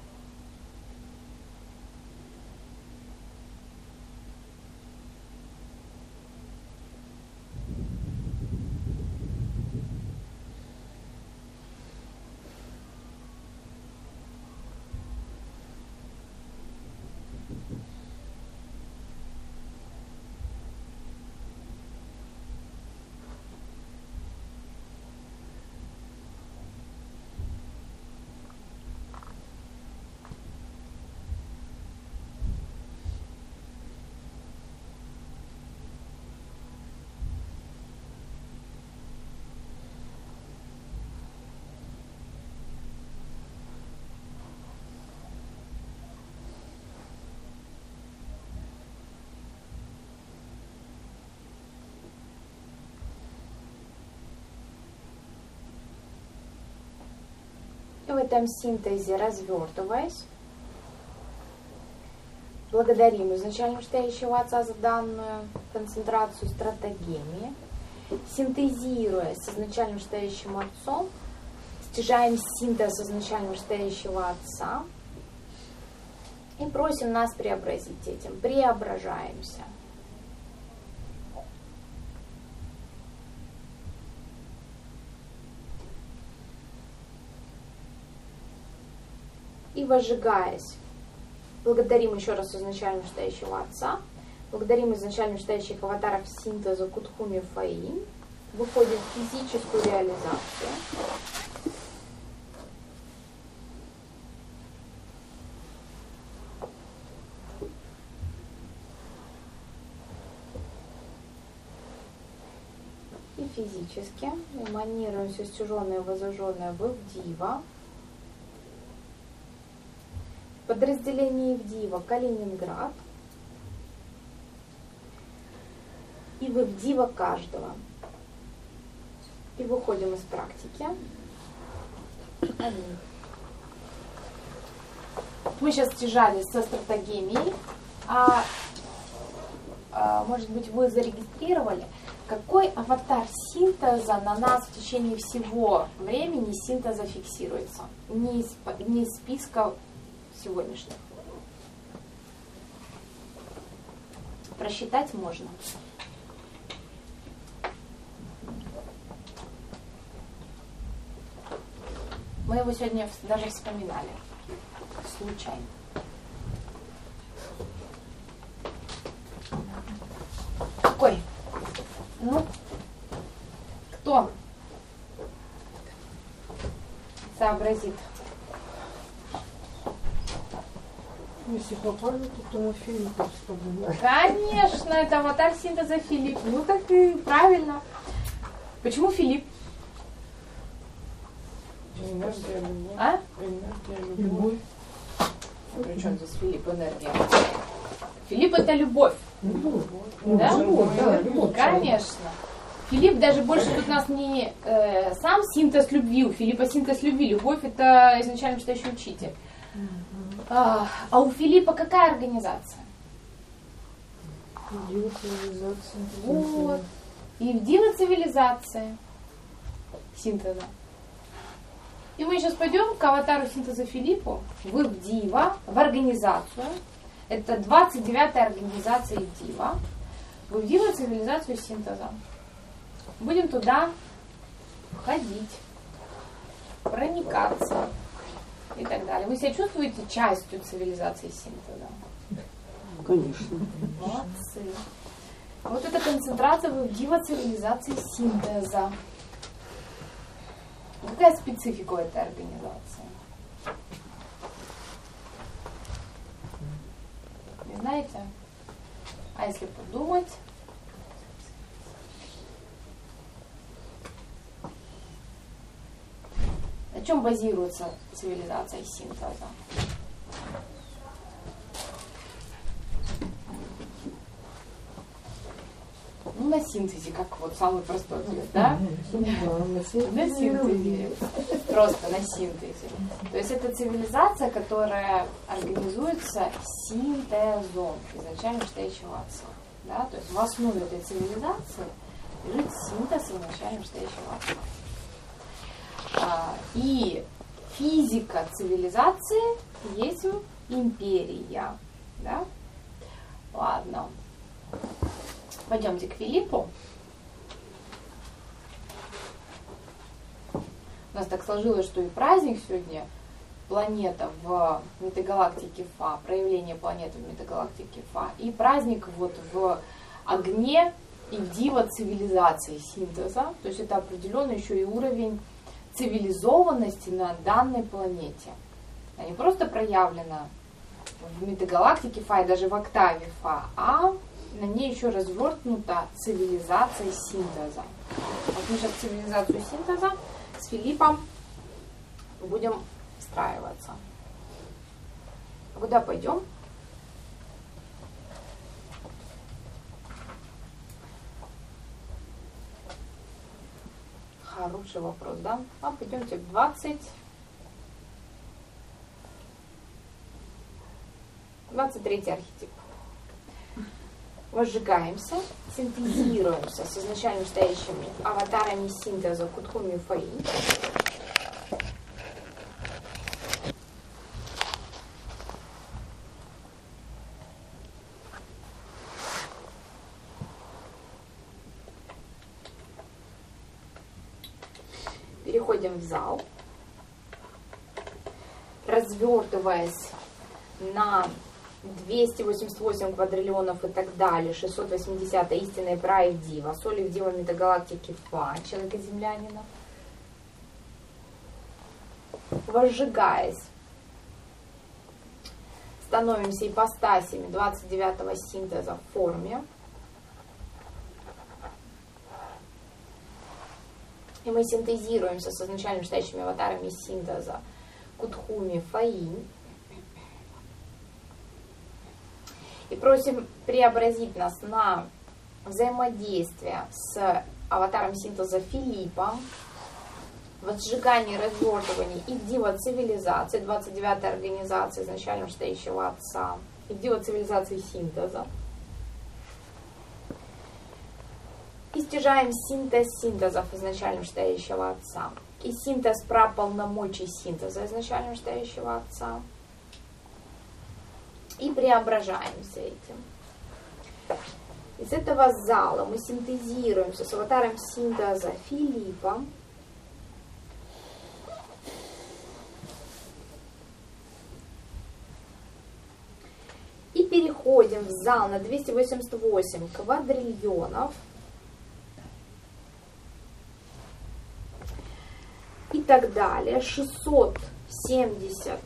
И в этом синтезе, развертываясь, благодарим изначально вышестоящего Отца за данную концентрацию стратегемии, синтезируя с изначально вышестоящим Отцом, стяжаем синтез изначально вышестоящего Отца и просим нас преобразить этим, преображаемся. И возжигаясь, благодарим еще раз изначально вышестоящего Отца, благодарим изначально вышестоящих аватаров синтеза Кутхуми Фаин, выходим в физическую реализацию. И физически эманируем все стяженное и возожженное в Ивдива. Подразделение Ивдива Калининград и в Ивдива каждого. И выходим из практики. Аминь. Мы сейчас стяжались со стратегемией, а, а может быть вы зарегистрировали, какой аватар синтеза на нас в течение всего времени синтеза фиксируется, не из, не из списка сегодняшних. Просчитать можно. Мы его сегодня даже вспоминали. Случайно. Какой? Ну, кто сообразит? Если попали, то тому Филиппа вспоминать. Конечно, это аватар синтеза Филипп. Ну так и правильно. Почему Филипп? Энергия любовь. А? Энергия Любовь. любовь. Причем здесь Филипп энергия? Филипп это любовь. Да? Любовь, да, любовь. Конечно. Филипп даже больше тут нас не э, сам синтез любви, у Филиппа синтез любви. Любовь это изначально читающий учитель. А, а у Филиппа какая организация? Идея цивилизации. Вот. И в дива цивилизации синтеза. И мы сейчас пойдем к аватару синтеза Филиппу, в Ивдива, в организацию. Это двадцать девятая организация Ивдива. В Ивдива цивилизацию синтеза. Будем туда ходить, проникаться и так далее. Вы себя чувствуете частью цивилизации синтеза? Конечно. Молодцы. Вот эта концентрация в Ивдива цивилизации синтеза. Какая специфика у этой организации? Не знаете? А если подумать? На чем базируется цивилизация синтеза? Ну, на синтезе, как вот самый простой ответ, да? На синтезе. Просто на синтезе. То есть это цивилизация, которая организуется синтезом изначально стоящего отца. Да? То есть в основе этой цивилизации лежит синтез изначально стоящего отца. А, и физика цивилизации есть империя. Да? Ладно. Пойдемте к Филиппу. У нас так сложилось, что и праздник сегодня, планета в метагалактике Фа, проявление планеты в метагалактике Фа, и праздник вот в огне и в дива цивилизации синтеза. То есть это определенный еще и уровень цивилизованности на данной планете. Она не просто проявлена в метагалактике Фа и даже в октаве Фа, а на ней еще развернута цивилизация синтеза. Вот мы сейчас цивилизацию синтеза с Филиппом будем встраиваться. А куда пойдем? Хороший вопрос, да? А пойдемте в двадцать... двадцать третий архетип. Возжигаемся, синтезируемся с изначально стоящими аватарами синтеза Кутхуми Фаи. Переходим в зал, развертываясь на двести восемьдесят восемь квадриллионов и так далее, шестьсот восемьдесят истинная пра Ивдива, соль Ивдива метагалактики Фа, человека-землянина. Возжигаясь, становимся ипостасями двадцать девятого синтеза в форме. И мы синтезируемся с изначально стоящими аватарами синтеза Кутхуми Фаи. И просим преобразить нас на взаимодействие с аватаром синтеза Филиппом, возжигание, развертывание Ивдива цивилизации, двадцать девятая организация изначально стоящего отца, Ивдива цивилизации синтеза. И стяжаем синтез синтезов изначально стоящего отца. И синтез праполномочий синтеза изначально стоящего отца. И преображаемся этим. Из этого зала мы синтезируемся с аватаром синтеза Филиппа. И переходим в зал на двести восемьдесят восемь квадриллионов. И так далее. шестьсот семьдесят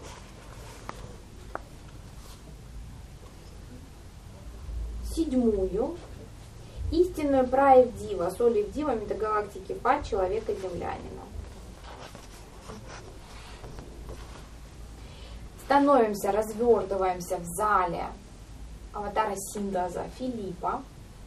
седьмую истинную пра Ивдива, соль Ивдива метагалактики Фа, человека-землянина. становимся, развертываемся в зале аватара синтеза Филиппа.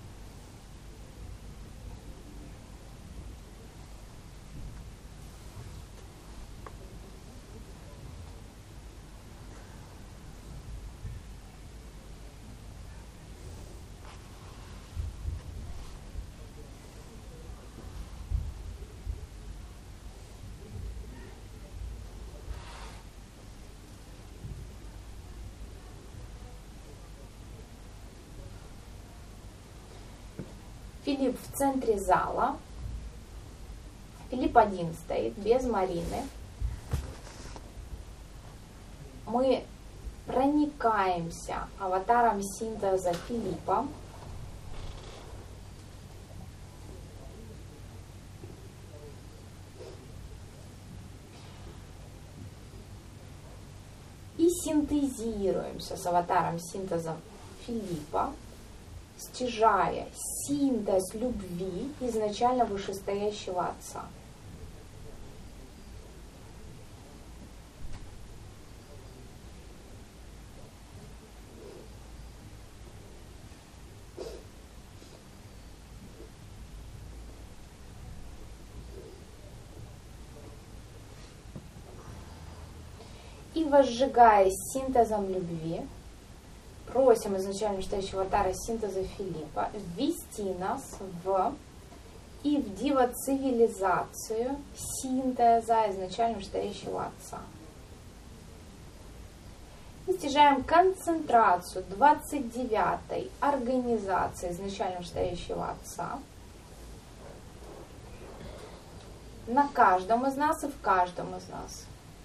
Филипп в центре зала. Филипп один стоит, без Марины. Мы проникаемся аватаром синтеза Филиппа. И синтезируемся с аватаром синтеза Филиппа, стяжая синтез любви изначально вышестоящего Отца. И возжигаясь синтезом любви, просим изначально вышестоящего аватара синтеза Филиппа ввести нас в и в дива-цивилизацию синтеза изначально вышестоящего Отца. И стяжаем концентрацию двадцать девятой организации изначально вышестоящего Отца на каждом из нас и в каждом из нас.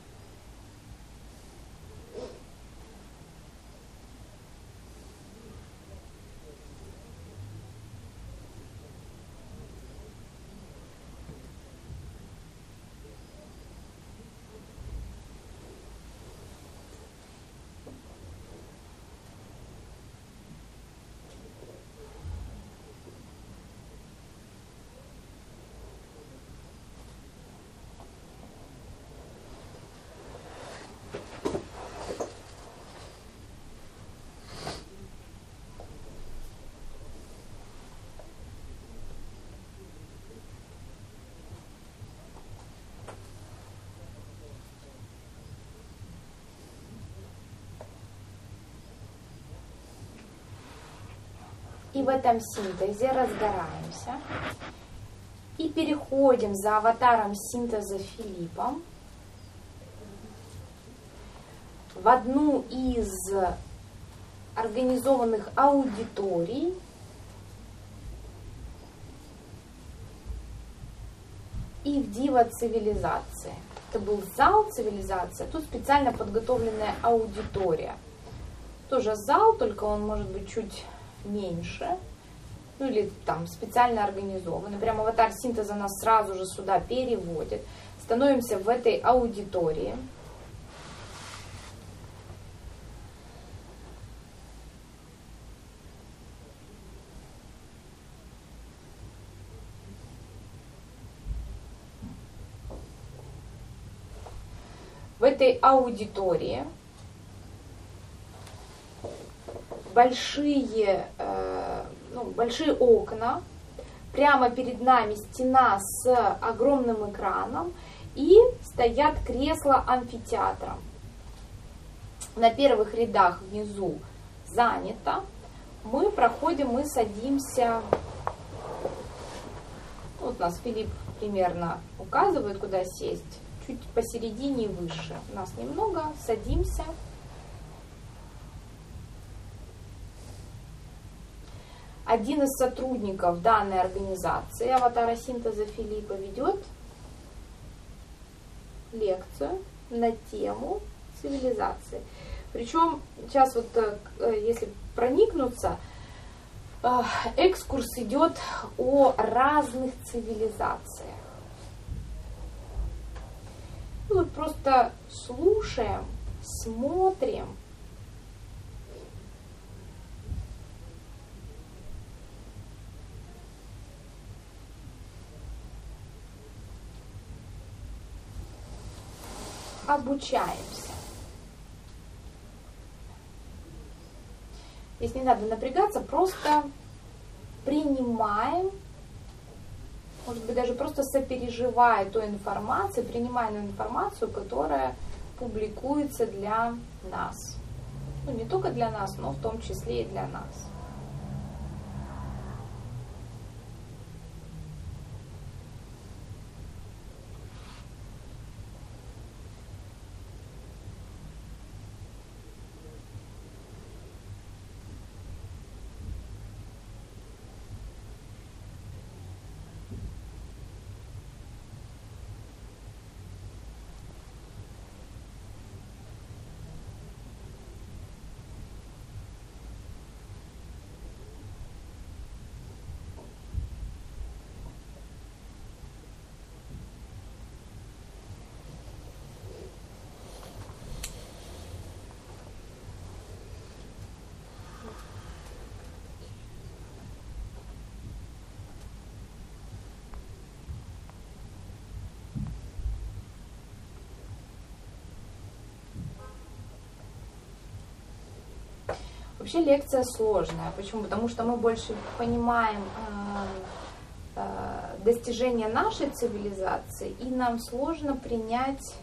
И в этом синтезе разгораемся и переходим за аватаром синтеза Филиппом в одну из организованных аудиторий и в дива-цивилизации. Это был зал цивилизация, тут специально подготовленная аудитория. Тоже зал, только он может быть чуть меньше, ну или там специально организованный. Прям аватар синтеза нас сразу же сюда переводит. Становимся в этой аудитории. В этой аудитории большие, э, ну, большие окна, прямо перед нами стена с огромным экраном и стоят кресла амфитеатра. На первых рядах внизу занято. Мы проходим, мы садимся. Вот нас Филипп примерно указывает, куда сесть. Чуть посередине и выше. Нас немного, садимся. Один из сотрудников данной организации, аватара синтеза Филиппа, ведет лекцию на тему цивилизации. Причем сейчас вот, если проникнуться, экскурс идет о разных цивилизациях. И вот просто слушаем, смотрим. Обучаемся. Здесь не надо напрягаться, просто принимаем, может быть, даже просто сопереживая ту информацию, принимая ту информацию, которая публикуется для нас. Ну, не только для нас, но в том числе и для нас. Вообще лекция сложная. Почему? Потому что мы больше понимаем э, э, достижения нашей цивилизации, и нам сложно принять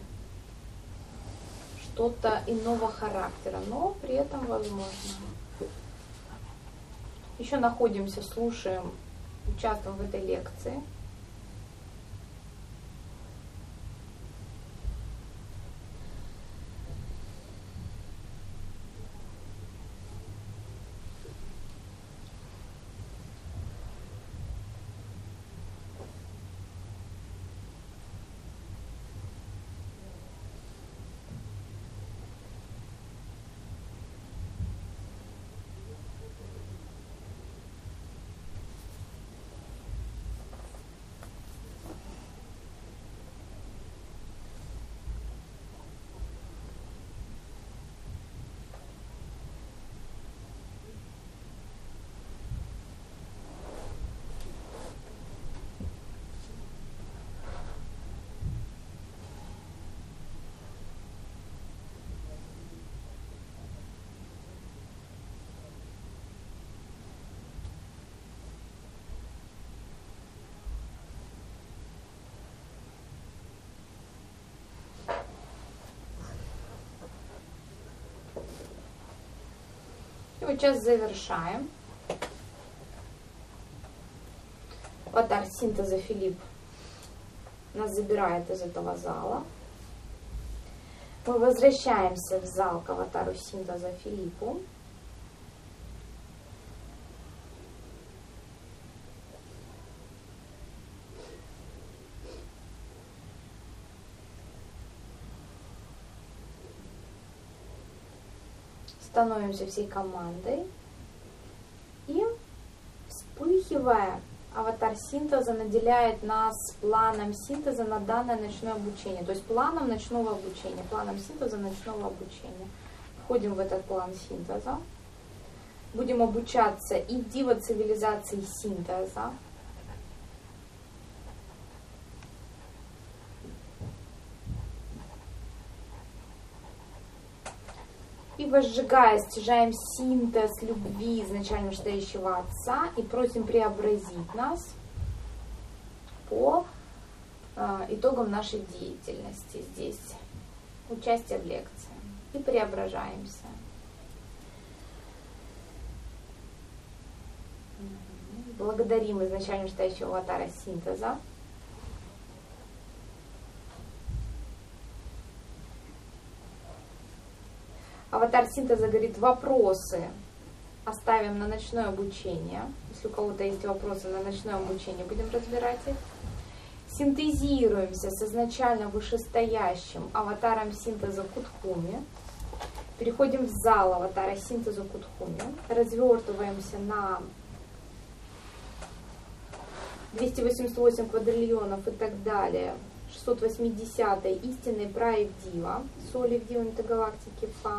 что-то иного характера, но при этом возможно. Еще находимся, слушаем, участвуем в этой лекции. И вот сейчас завершаем. Аватар синтеза Филипп нас забирает из этого зала. Мы возвращаемся в зал к аватару синтеза Филиппу. Становимся всей командой. И, вспыхивая, аватар синтеза наделяет нас планом синтеза на данное ночное обучение. То есть планом ночного обучения. Планом синтеза ночного обучения. Входим в этот план синтеза. Будем обучаться и диво-цивилизации синтеза. И возжигая, стяжаем синтез любви изначально стоящего Отца и просим преобразить нас по э, итогам нашей деятельности здесь. Участие в лекции. И преображаемся. Благодарим изначально стоящего аватара синтеза. Аватар синтеза говорит, вопросы оставим на ночное обучение. Если у кого-то есть вопросы на ночное обучение, будем разбирать их. Синтезируемся с изначально вышестоящим аватаром синтеза Кутхуми. Переходим в зал аватара синтеза Кутхуми. Развертываемся на двести восемьдесят восемь квадриллионов и так далее. шестьсот восьмидесятый истинной Праевдива, соли в Дива метагалактики Фа.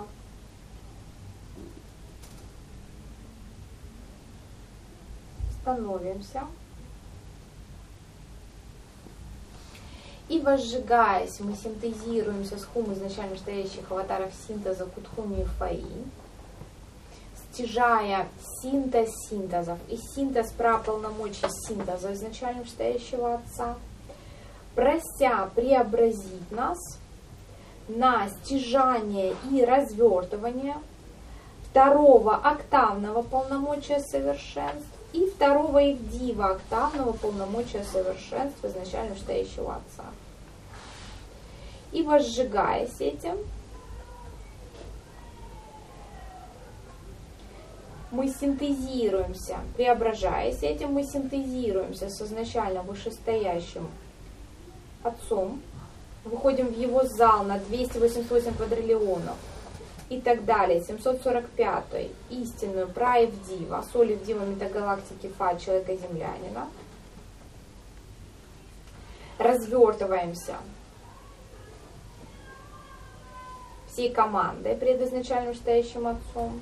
Становимся. И возжигаясь, мы синтезируемся с хум изначально стоящих аватаров синтеза Кутхуми и Фаи. стяжая синтез синтезов и синтез праполномочий синтеза изначально вышестоящего Отца, прося преобразить нас на стяжание и развертывание второго октавного полномочия совершенств и второго Ивдива октавного полномочия совершенств изначально вышестоящего Отца. И возжигаясь этим, мы синтезируемся, преображаясь этим, мы синтезируемся с изначально вышестоящим Отцом, выходим в его зал на двести восемьдесят восемь квадриллионов и так далее, семьсот сорок пятый, истинную праевдива, соль Ивдива метагалактики Фа, человека-землянина, развертываемся всей командой пред изначально вышестоящим Отцом,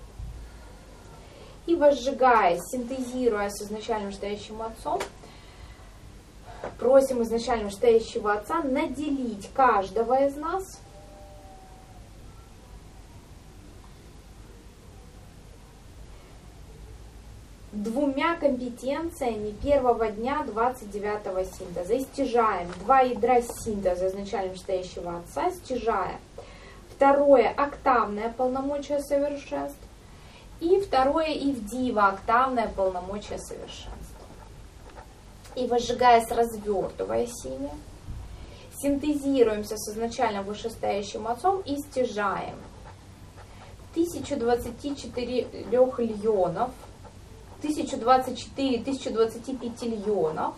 и возжигаясь, синтезируя с изначально вышестоящим Отцом, просим изначально вышестоящего Отца наделить каждого из нас двумя компетенциями первого дня двадцать девятого синтеза. И стяжаем два ядра синтеза изначально вышестоящего Отца, стяжая второе октавное полномочие совершенств и второе Ивдива октавное полномочие совершенства. И возжигаясь, развертываясь ими, синтезируемся с изначально вышестоящим Отцом и стяжаем тысячу двадцать четыре льонов, тысячу двадцать четыре, тысячу двадцать пять льонов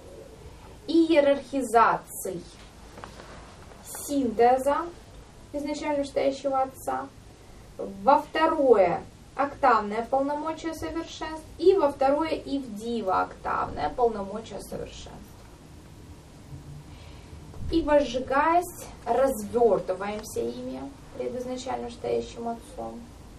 иерархизаций синтеза изначально вышестоящего Отца во второе октавное полномочие совершенств и во второе Ивдива октавное полномочие совершенств. И возжигаясь, развертываемся ими пред изначально вышестоящим Отцом.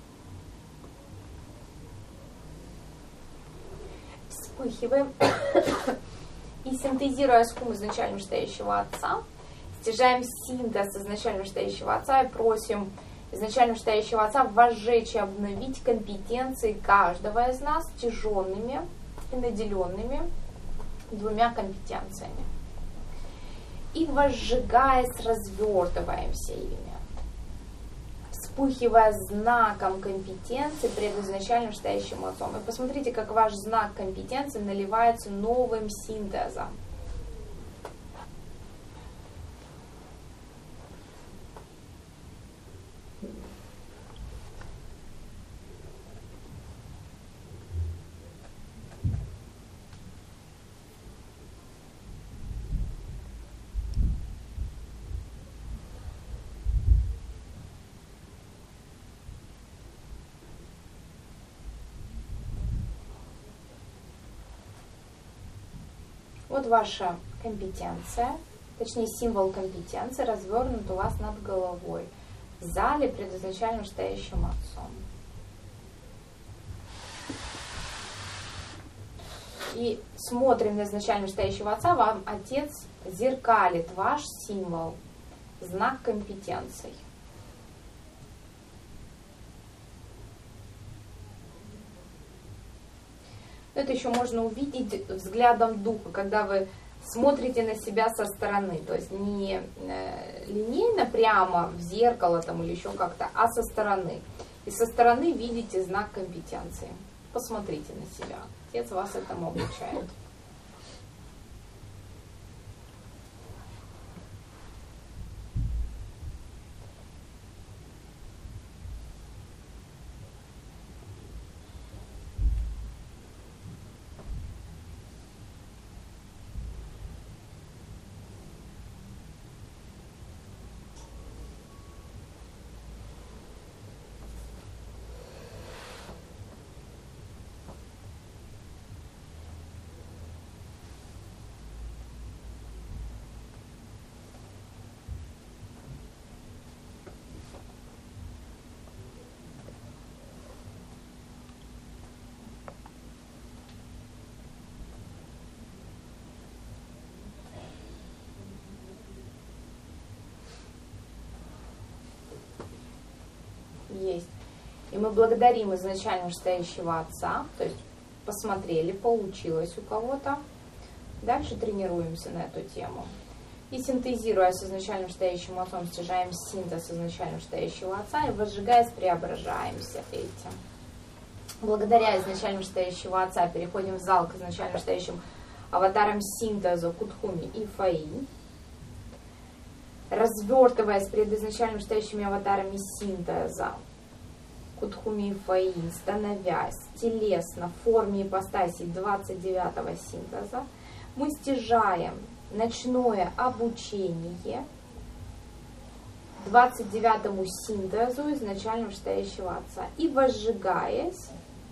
Вспыхиваем и синтезируя схум изначально вышестоящего Отца, стяжаем синтез изначально вышестоящего Отца и просим изначально вышестоящего Отца возжечь и обновить компетенции каждого из нас стяженными и наделенными двумя компетенциями. И возжигаясь, развертываемся ими, вспыхивая знаком компетенции пред изначально вышестоящим Отцом. И посмотрите, как ваш знак компетенции наливается новым синтезом. Вот ваша компетенция, точнее символ компетенции развернут у вас над головой в зале пред изначально вышестоящим Отцом. И смотрим на изначально вышестоящего Отца, вам Отец зеркалит ваш символ, знак компетенций. Это еще можно увидеть взглядом духа, когда вы смотрите на себя со стороны, то есть не линейно прямо в зеркало там, или еще как-то, а со стороны. И со стороны видите знак компетенции. Посмотрите на себя. Отец вас этому обучает. Есть. И мы благодарим изначально вышестоящего Отца, то есть посмотрели, получилось у кого-то. Дальше тренируемся на эту тему. И синтезируя с изначально вышестоящим Отцом, стяжаем синтез изначально вышестоящего Отца и возжигаясь, преображаемся этим. Благодаря изначально вышестоящего Отца переходим в зал к изначально вышестоящим аватарам синтеза Кутхуми и Фаи. Развертываясь перед изначально вышестоящими аватарами синтеза Кутхуми и Фаи, становясь телесно в форме ипостаси двадцать девятого синтеза, мы стяжаем ночное обучение двадцать девятому синтезу изначально вышестоящего Отца и, возжигаясь,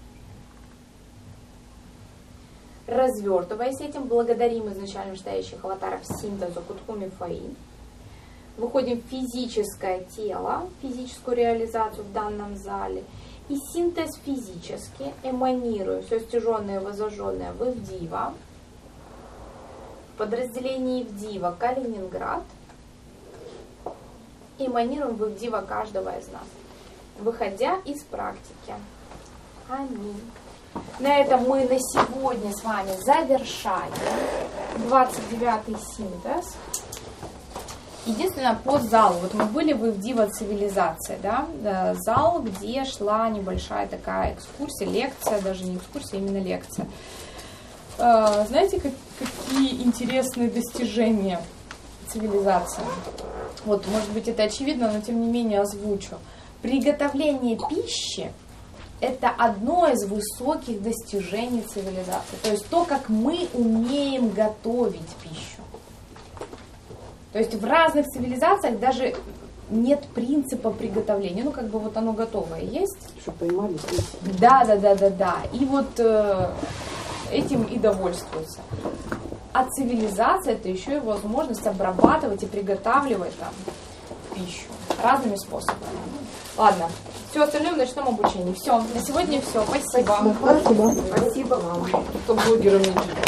развертываясь этим, благодарим изначально вышестоящих аватаров синтеза Кутхуми Фаи, выходим в физическое тело, физическую реализацию в данном зале, и синтез физически эманируя все стяженное и возожженное в Ивдива, в подразделении Ивдива Калининград, эманируем в Ивдива каждого из нас, выходя из практики. Аминь. На этом мы на сегодня с вами завершаем двадцать девятый синтез. Единственное, по залу, вот мы были в Ивдива цивилизации, да, зал, где шла небольшая такая экскурсия, лекция, даже не экскурсия, а именно лекция. Знаете, как, какие интересные достижения цивилизации? Вот, может быть, это очевидно, но тем не менее озвучу. Приготовление пищи – это одно из высоких достижений цивилизации. То есть то, как мы умеем готовить пищу. То есть в разных цивилизациях даже нет принципа приготовления. Ну, как бы вот оно готовое есть. Что поймали? Да, да, да, да, да. И вот э, этим и довольствуются. А цивилизация – это еще и возможность обрабатывать и приготавливать там пищу разными способами. Ладно, все, остальное в ночном обучении. Все, на сегодня все. Спасибо. Спасибо. Спасибо вам. Кто блогером не